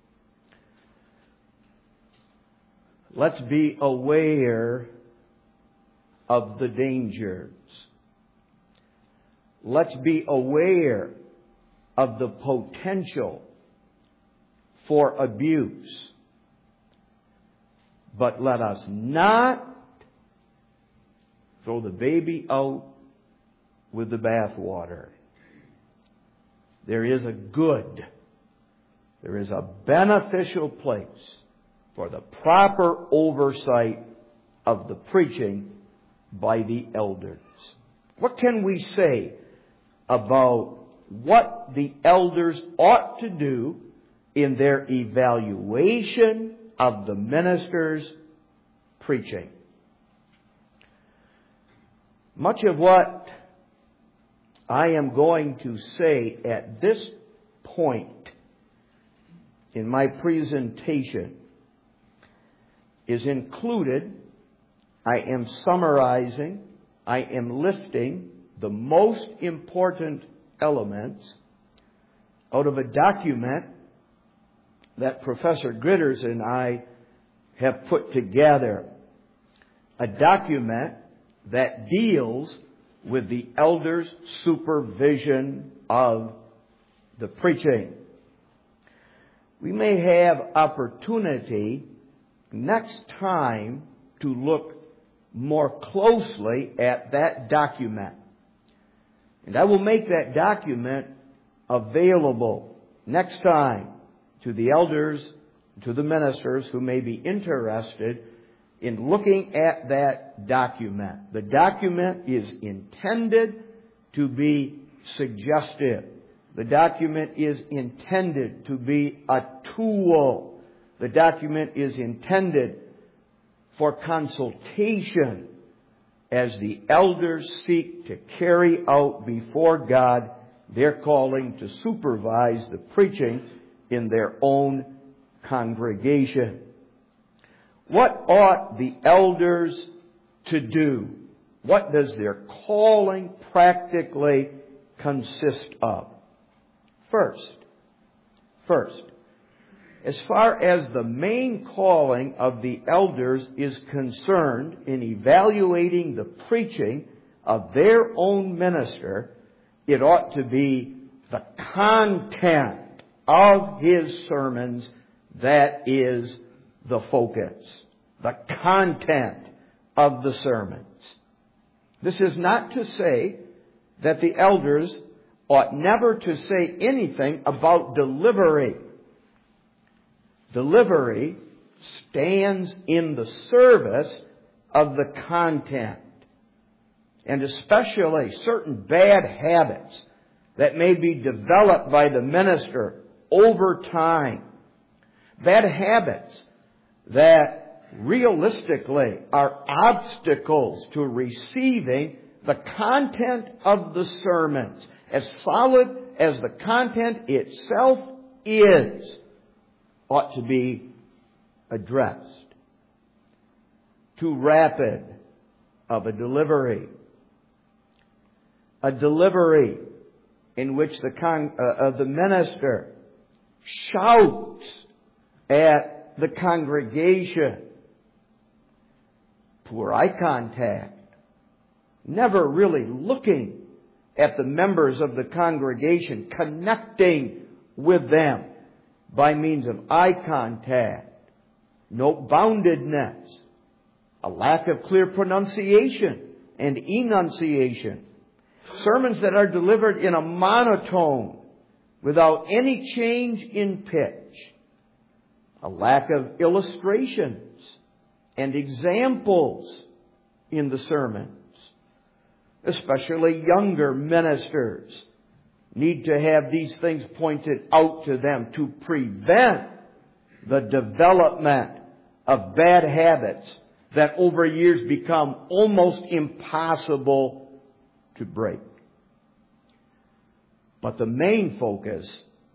Let's be aware of the dangers. Let's be aware of the potential for abuse. But let us not throw the baby out with the bathwater. There is a good, there is a beneficial place for the proper oversight of the preaching by the elders. What can we say about what the elders ought to do in their evaluation of the minister's preaching? Much of what I am going to say at this point in my presentation is included. I am summarizing, I am lifting the most important elements out of a document that Professor Gritters and I have put together. A document that deals with the elders' supervision of the preaching. We may have opportunity next time to look more closely at that document. And I will make that document available next time to the elders, to the ministers who may be interested in looking at that document. The document is intended to be suggestive. The document is intended to be a tool. The document is intended for consultation as the elders seek to carry out before God their calling to supervise the preaching in their own congregation. What ought the elders to do? What does their calling practically consist of? First, as far as the main calling of the elders is concerned in evaluating the preaching of their own minister, it ought to be the content of his sermons that is the focus. The content of the sermons. This is not to say that the elders ought never to say anything about delivery. Delivery stands in the service of the content, and especially certain bad habits that may be developed by the minister over time. Bad habits that realistically are obstacles to receiving the content of the sermons, as solid as the content itself is, ought to be addressed. Too rapid of a delivery in which the minister shouts at the congregation. Poor eye contact, never really looking at the members of the congregation, connecting with them by means of eye contact, no boundedness, a lack of clear pronunciation and enunciation, sermons that are delivered in a monotone without any change in pitch, a lack of illustrations and examples in the sermons. Especially younger ministers need to have these things pointed out to them to prevent the development of bad habits that over years become almost impossible to break. But the main focus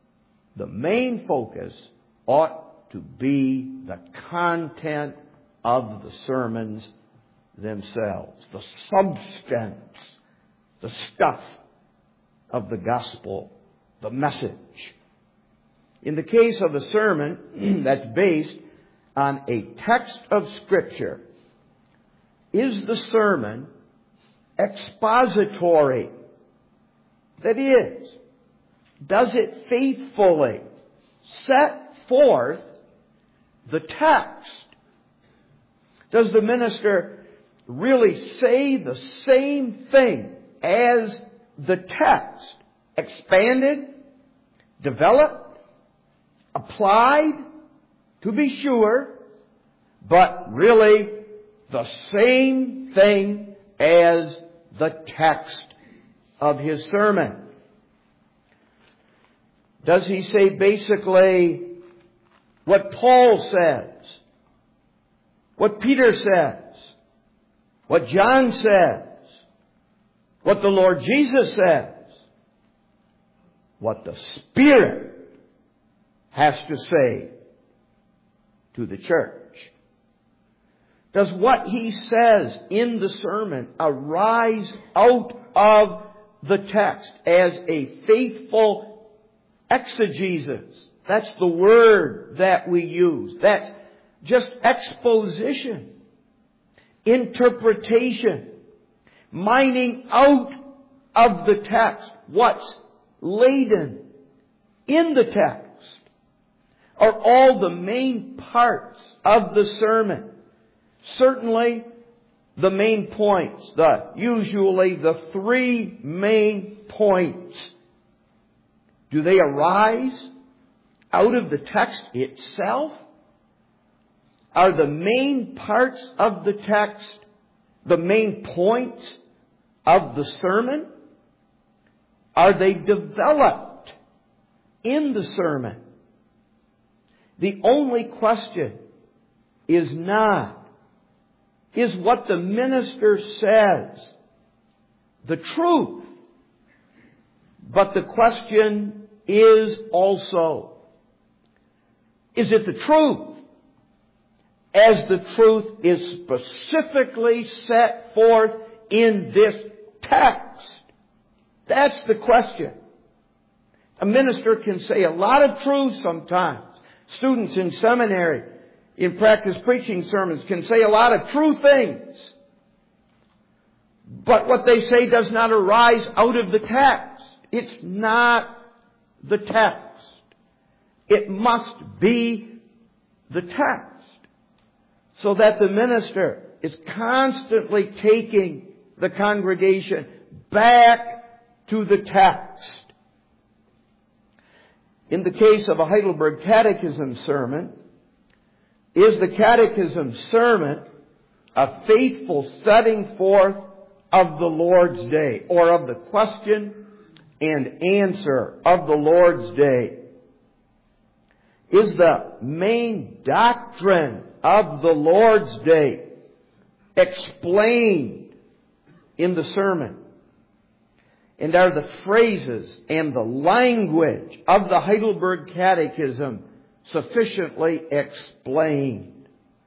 ought to be the content of the sermons themselves, the substance, the stuff of the gospel, the message. In the case of a sermon that's based on a text of Scripture, is the sermon expository? That is, does it faithfully set forth the text? Does the minister really say the same thing as the text? Expanded, developed, applied, to be sure, but really the same thing as the text of his sermon. Does he say basically what Paul says, what Peter says, what John says, what the Lord Jesus says, what the Spirit has to say to the church? Does what he says in the sermon arise out of the text as a faithful exegesis? That's the word that we use. That's just exposition, interpretation, mining out of the text what's laden in the text. are all the main parts of the sermon. Certainly, the main points, usually the three main points. Do they arise out of the text itself? Are the main parts of the text the main points of the sermon? Are they developed in the sermon? The only question is not, is what the minister says the truth? But the question is also, is it the truth as the truth is specifically set forth in this text? That's the question. A minister can say a lot of truth sometimes. Students in seminary, in practice preaching sermons, can say a lot of true things. But what they say does not arise out of the text. It's not the text. It must be the text. So that the minister is constantly taking the congregation back to the text. In the case of a Heidelberg Catechism sermon, is the Catechism sermon a faithful setting forth of the Lord's Day, or of the question and answer of the Lord's Day? Is the main doctrine of the Lord's Day explained in the sermon? And are the phrases and the language of the Heidelberg Catechism sufficiently explained?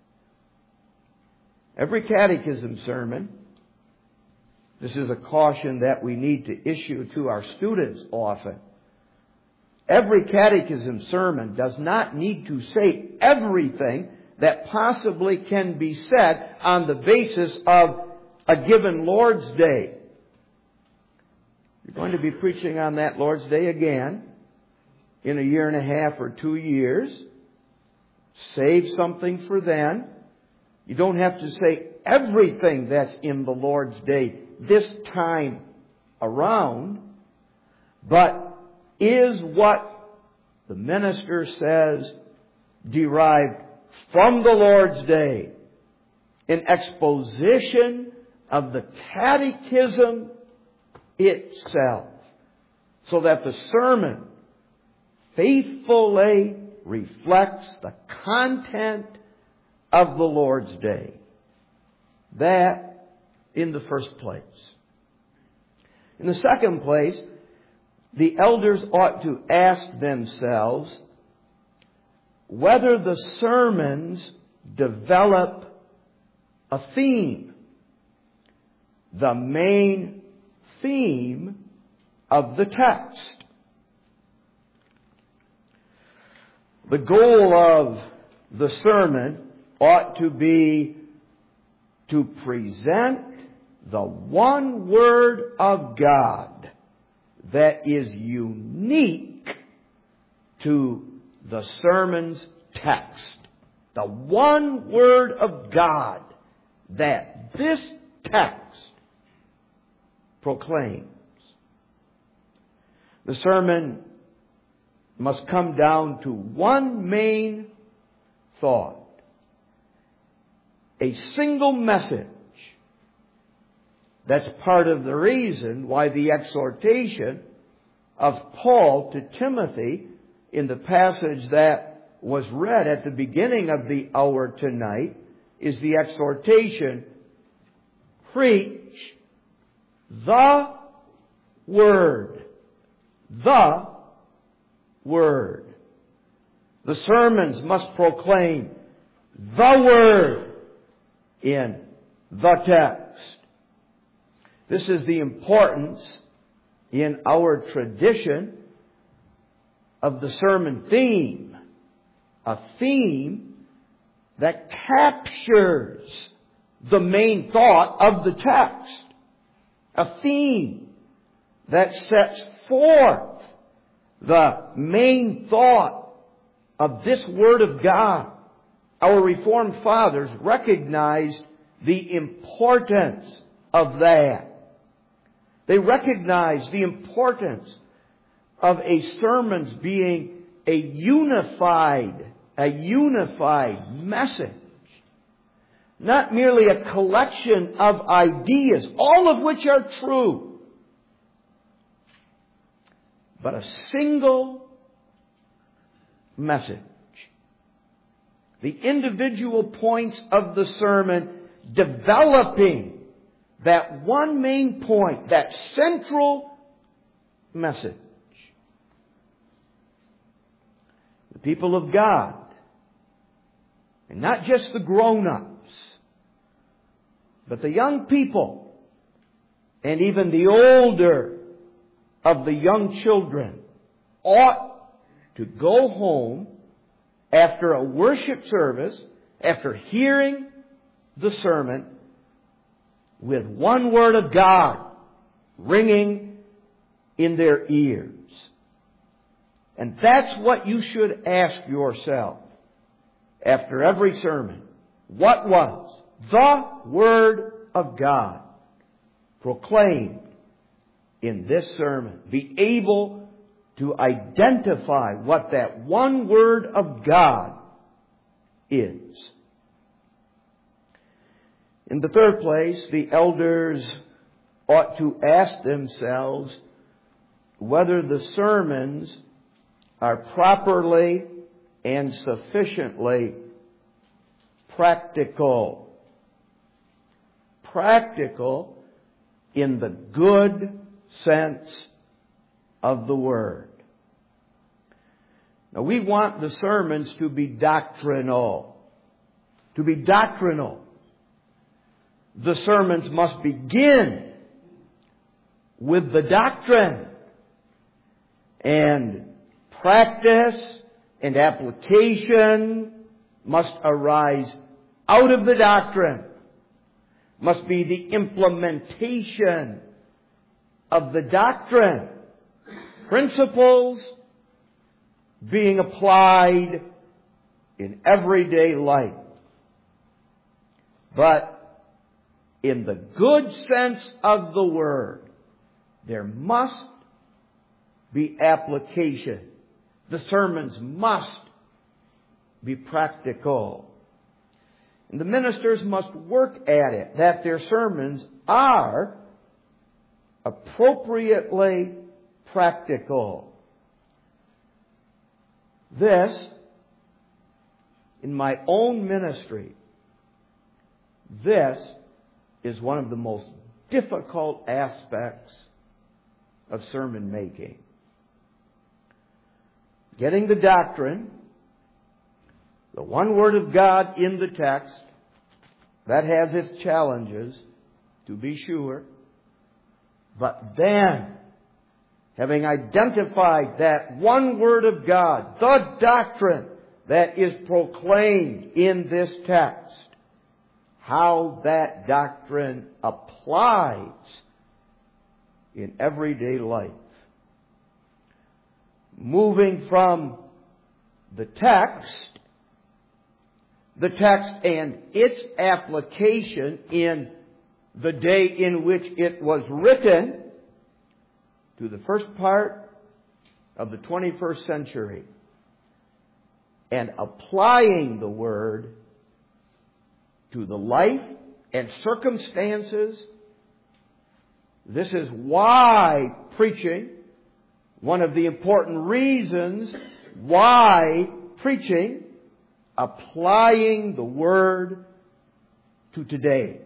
Every catechism sermon, this is a caution that we need to issue to our students often. Every catechism sermon does not need to say everything that possibly can be said on the basis of a given Lord's Day. You're going to be preaching on that Lord's Day again in a year and a half or 2 years. Save something for then. You don't have to say everything that's in the Lord's Day this time around. But is what the minister says derived from the Lord's Day an exposition of the catechism itself, so that the sermon faithfully reflects the content of the Lord's Day? That in the first place. In the second place, the elders ought to ask themselves whether the sermons develop a theme, the main theme of the text. The goal of the sermon ought to be to present the one Word of God that is unique to the sermon's text. The one Word of God that this text proclaims. The sermon must come down to one main thought, a single message. That's part of the reason why the exhortation of Paul to Timothy in the passage that was read at the beginning of the hour tonight is the exhortation, preach the Word. The Word. The sermons must proclaim the Word in the text. This is the importance in our tradition of the sermon theme. A theme that captures the main thought of the text. A theme that sets forth the main thought of this Word of God. Our Reformed fathers recognized the importance of that. They recognized the importance of a sermon's being a unified message. Not merely a collection of ideas, all of which are true, but a single message. The individual points of the sermon developing that one main point, that central message. The people of God, and not just the grown-ups, but the young people, and even the older of the young children, ought to go home after a worship service, after hearing the sermon, with one word of God ringing in their ears. And that's what you should ask yourself after every sermon. What was the Word of God proclaimed in this sermon? Be able to identify what that one Word of God is. In the third place, the elders ought to ask themselves whether the sermons are properly and sufficiently practical. Practical in the good sense of the word. Now, we want the sermons to be doctrinal. To be doctrinal. The sermons must begin with the doctrine, and practice and application must arise out of the doctrine. Must be the implementation of the doctrine. Principles being applied in everyday life. But in the good sense of the word, there must be application. The sermons must be practical. And the ministers must work at it, that their sermons are appropriately practical. This, in my own ministry, this is one of the most difficult aspects of sermon making. Getting the doctrine, the one Word of God in the text, that has its challenges, to be sure. But then, having identified that one Word of God, the doctrine that is proclaimed in this text, how that doctrine applies in everyday life. Moving from the text and its application in the day in which it was written to the first part of the 21st century, and applying the Word to the life and circumstances. This is why preaching, one of the important reasons why preaching, applying the Word to today,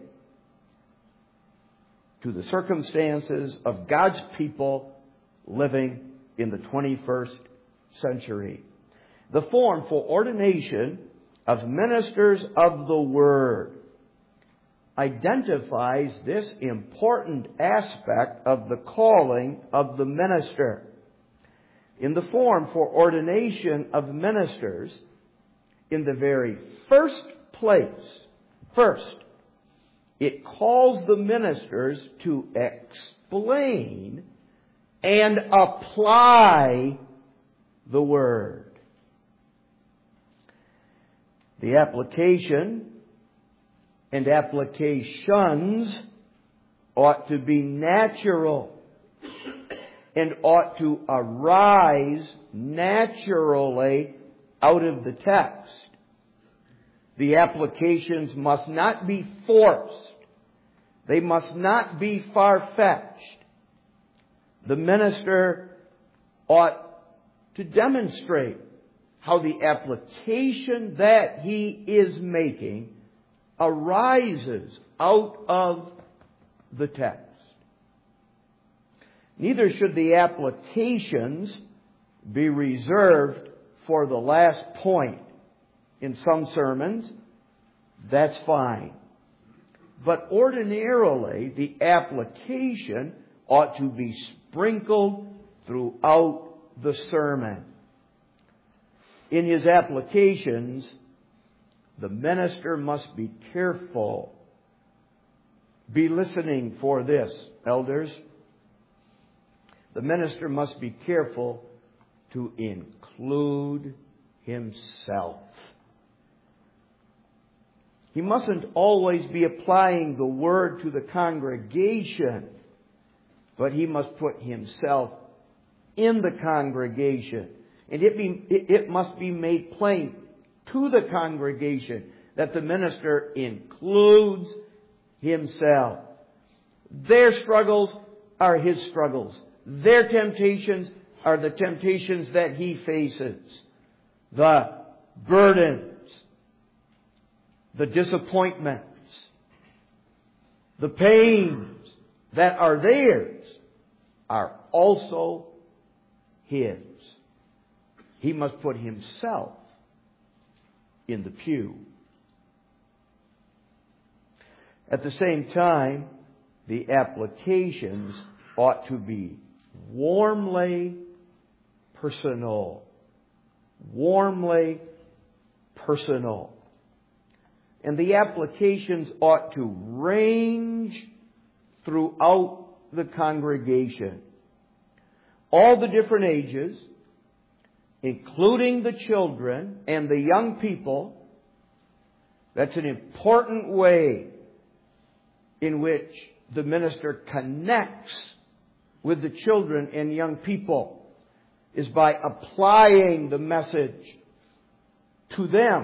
to the circumstances of God's people living in the 21st century. The form for ordination of ministers of the Word identifies this important aspect of the calling of the minister. In the form for ordination of ministers, in the very first place, it calls the ministers to explain and apply the Word. The application and applications ought to be natural and ought to arise naturally out of the text. The applications must not be forced. They must not be far-fetched. The minister ought to demonstrate how the application that he is making arises out of the text. Neither should the applications be reserved for the last point. In some sermons, that's fine. But ordinarily, the application ought to be sprinkled throughout the sermon. In his applications, the minister must be careful. Be listening for this, elders. The minister must be careful to include himself. He mustn't always be applying the word to the congregation, but he must put himself in the congregation. And it must be made plain to the congregation that the minister includes himself. Their struggles are his struggles. Their temptations are the temptations that he faces. The burdens, the disappointments, the pains that are theirs are also his. He must put himself in the pew. At the same time, the applications ought to be warmly personal. Warmly personal. And the applications ought to range throughout the congregation. All the different ages, including the children and the young people. That's an important way in which the minister connects with the children and young people, is by applying the message to them,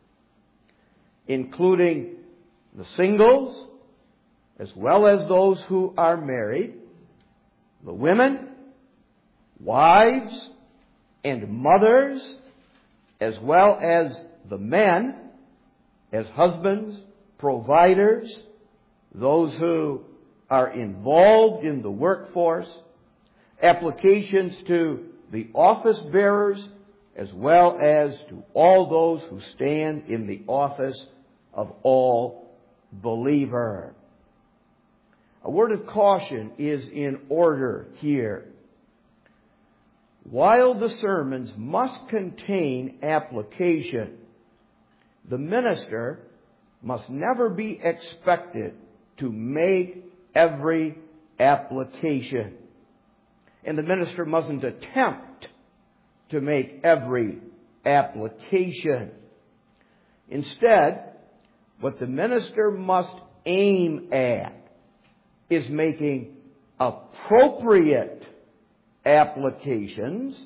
including the singles as well as those who are married, the women, wives, and mothers, as well as the men, as husbands, providers, those who are involved in the workforce, applications to the office bearers, as well as to all those who stand in the office of all believer. A word of caution is in order here. While the sermons must contain application, the minister must never be expected to make every application. And the minister mustn't attempt to make every application. Instead, what the minister must aim at is making appropriate applications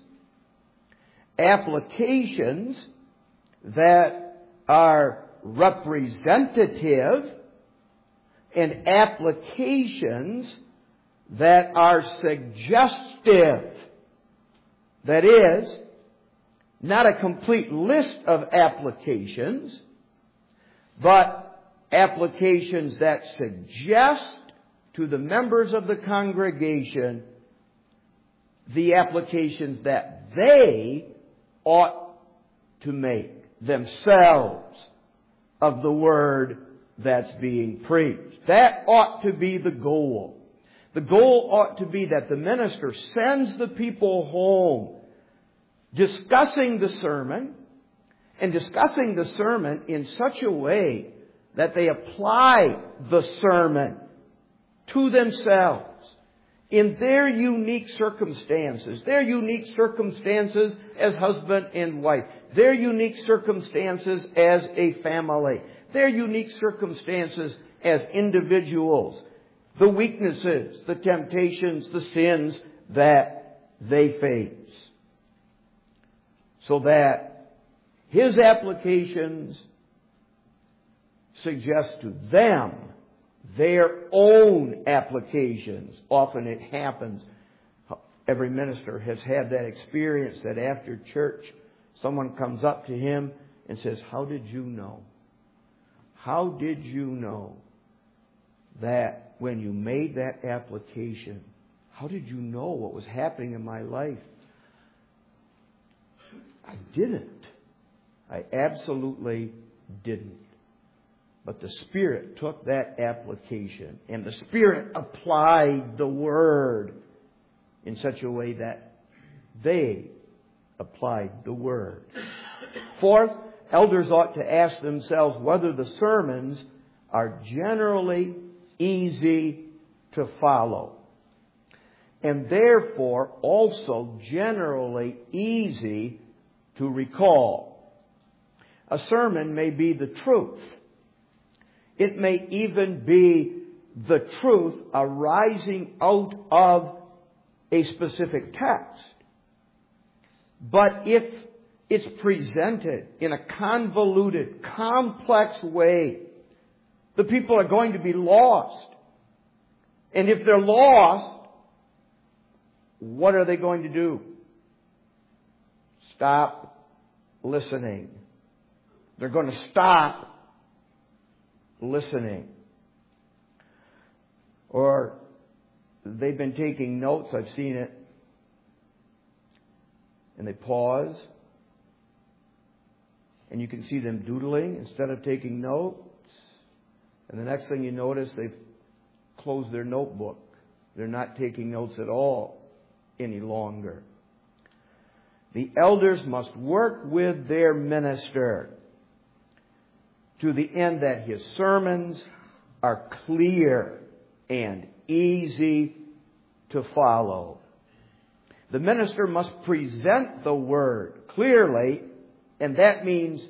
that are representative, and applications that are suggestive. That is, not a complete list of applications, but applications that suggest to the members of the congregation the applications that they ought to make themselves of the word that's being preached. That ought to be the goal. The goal ought to be that the minister sends the people home discussing the sermon, and discussing the sermon in such a way that they apply the sermon to themselves in their unique circumstances as husband and wife, their unique circumstances as a family, their unique circumstances as individuals, the weaknesses, the temptations, the sins that they face. So that his applications suggest to them their own applications. Often it happens. Every minister has had that experience that after church, someone comes up to him and says, "How did you know? How did you know that when you made that application, how did you know what was happening in my life?" I didn't. I absolutely didn't. But the Spirit took that application and the Spirit applied the Word in such a way that they applied the Word. Fourth, elders ought to ask themselves whether the sermons are generally easy to follow, and therefore also generally easy to recall. A sermon may be the truth. It may even be the truth arising out of a specific text. But if it's presented in a convoluted, complex way, the people are going to be lost. And if they're lost, what are they going to do? Stop listening. They're going to stop listening. Or they've been taking notes. I've seen it. And they pause. And you can see them doodling instead of taking notes. And the next thing you notice, they've closed their notebook. They're not taking notes at all any longer. The elders must work with their minister to the end that his sermons are clear and easy to follow. The minister must present the Word clearly, and that means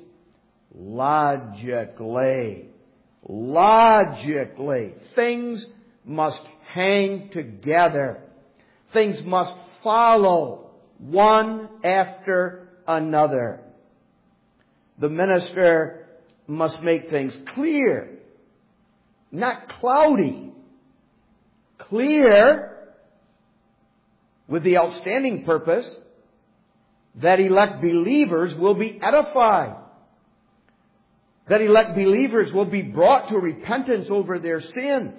logically. Logically. Things must hang together. Things must follow one after another. The minister must make things clear, not cloudy. Clear with the outstanding purpose that elect believers will be edified. That elect believers will be brought to repentance over their sins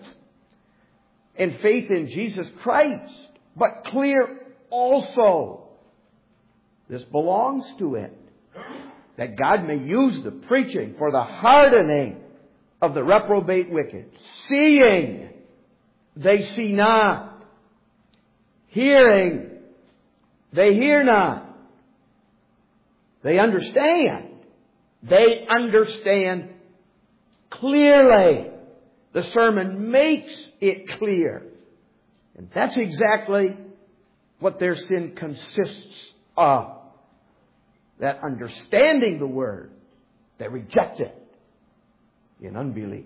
and faith in Jesus Christ. But clear also, this belongs to it, that God may use the preaching for the hardening of the reprobate wicked. Seeing, they see not. Hearing, they hear not. They understand. They understand clearly. The sermon makes it clear. And that's exactly what their sin consists of. That understanding the Word, they reject it in unbelief.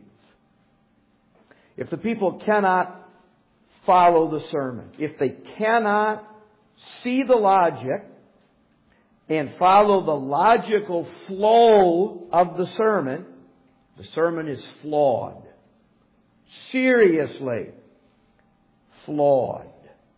If the people cannot follow the sermon, if they cannot see the logic and follow the logical flow of the sermon is flawed. Seriously flawed.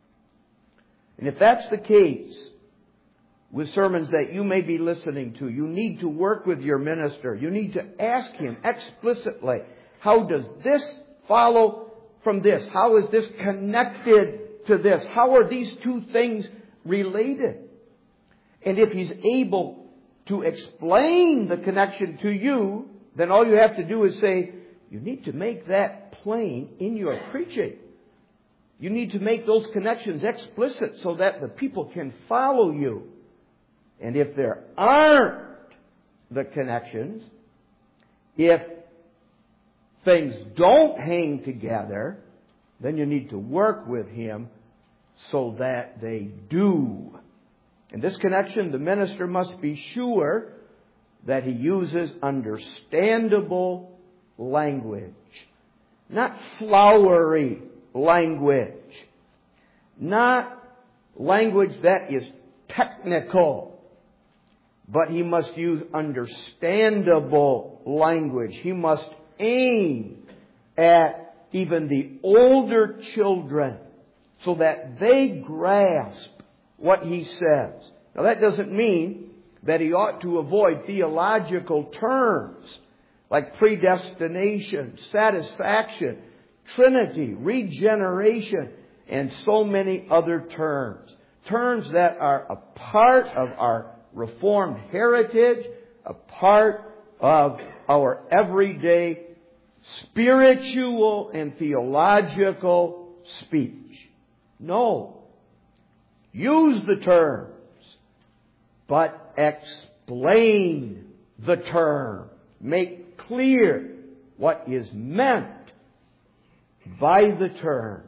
And if that's the case with sermons that you may be listening to, you need to work with your minister. You need to ask him explicitly, how does this follow from this? How is this connected to this? How are these two things related? And if he's able to explain the connection to you, then all you have to do is say, you need to make that plain in your preaching. You need to make those connections explicit so that the people can follow you. And if there aren't the connections, if things don't hang together, then you need to work with him so that they do In this connection, the minister must be sure that he uses understandable language, not flowery language, not language that is technical, but he must use understandable language. He must aim at even the older children so that they grasp what he says. Now that doesn't mean that he ought to avoid theological terms like predestination, satisfaction, Trinity, regeneration, and so many other terms. Terms that are a part of our Reformed heritage, a part of our everyday spiritual and theological speech. No. Use the terms, but explain the term. Make clear what is meant by the terms.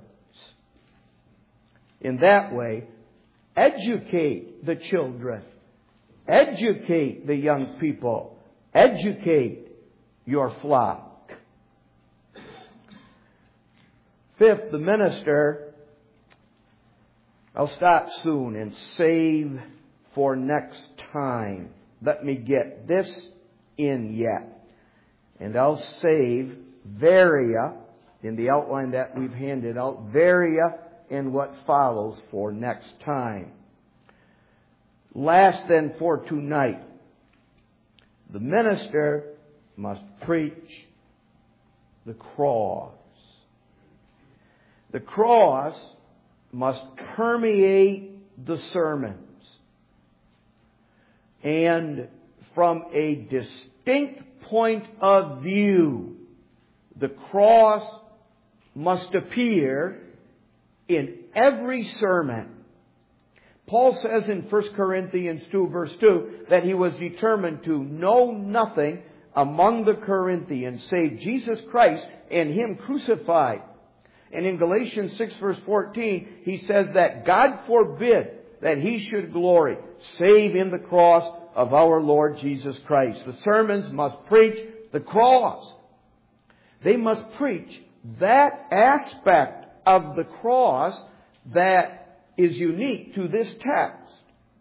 In that way, educate the children. Educate the young people. Educate your flock. Fifth, the minister, I'll stop soon and save for next time. Let me get this in yet. And I'll save varia in the outline that we've handed out, varia and what follows for next time. Last then for tonight, the minister must preach the cross. The cross must permeate the sermons. And from a distinct point of view, the cross must appear in every sermon. Paul says in 1 Corinthians 2 verse 2 that he was determined to know nothing among the Corinthians save Jesus Christ and Him crucified. And in Galatians 6 verse 14 he says that God forbid that he should glory save in the cross of our Lord Jesus Christ. The sermons must preach the cross. They must preach that aspect of the cross that is unique to this text.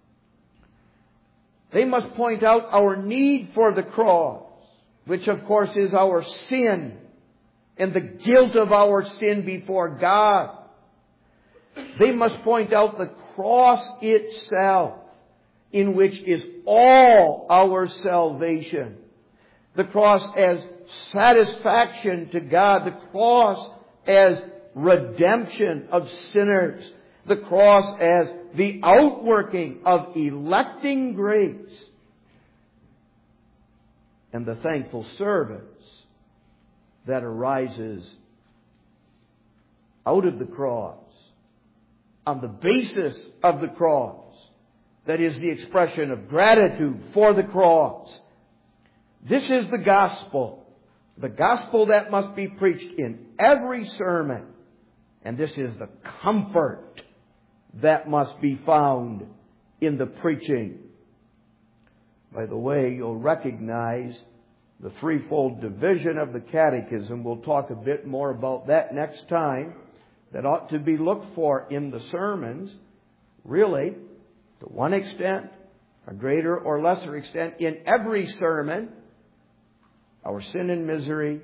They must point out our need for the cross, which of course is our sin and the guilt of our sin before God. They must point out the cross itself, in which is all our salvation. The cross as satisfaction to God. The cross as redemption of sinners. The cross as the outworking of electing grace. And the thankful service that arises out of the cross, on the basis of the cross, that is the expression of gratitude for the cross. This is the gospel that must be preached in every sermon. And this is the comfort that must be found in the preaching. By the way, you'll recognize the threefold division of the catechism. We'll talk a bit more about that next time. That ought to be looked for in the sermons, really, to one extent, a greater or lesser extent, in every sermon. Our sin and misery,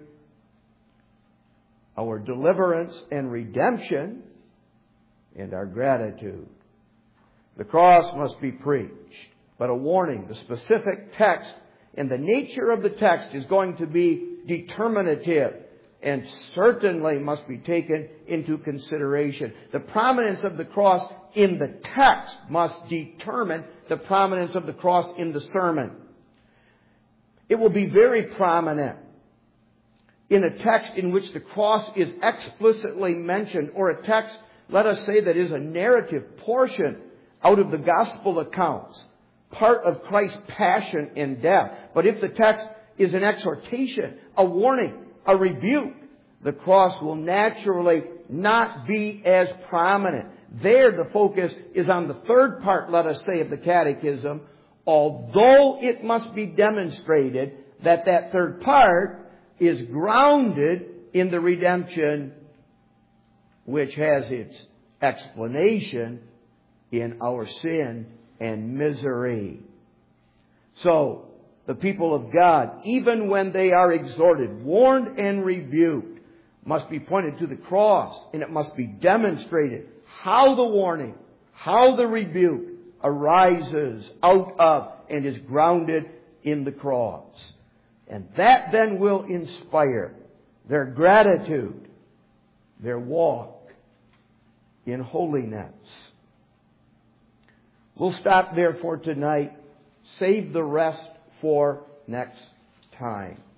our deliverance and redemption, and our gratitude. The cross must be preached. But a warning, the specific text and the nature of the text is going to be determinative and certainly must be taken into consideration. The prominence of the cross in the text must determine the prominence of the cross in the sermon. It will be very prominent in a text in which the cross is explicitly mentioned, or a text, let us say, that is a narrative portion out of the gospel accounts, part of Christ's passion and death. But if the text is an exhortation, a warning, a rebuke, the cross will naturally not be as prominent. There the focus is on the third part, let us say, of the catechism, although it must be demonstrated that that third part is grounded in the redemption which has its explanation in our sin and misery. So, the people of God, even when they are exhorted, warned and rebuked, must be pointed to the cross, and it must be demonstrated how the warning, how the rebuke arises out of and is grounded in the cross. And that then will inspire their gratitude, their walk in holiness. We'll stop there for tonight. Save the rest for next time.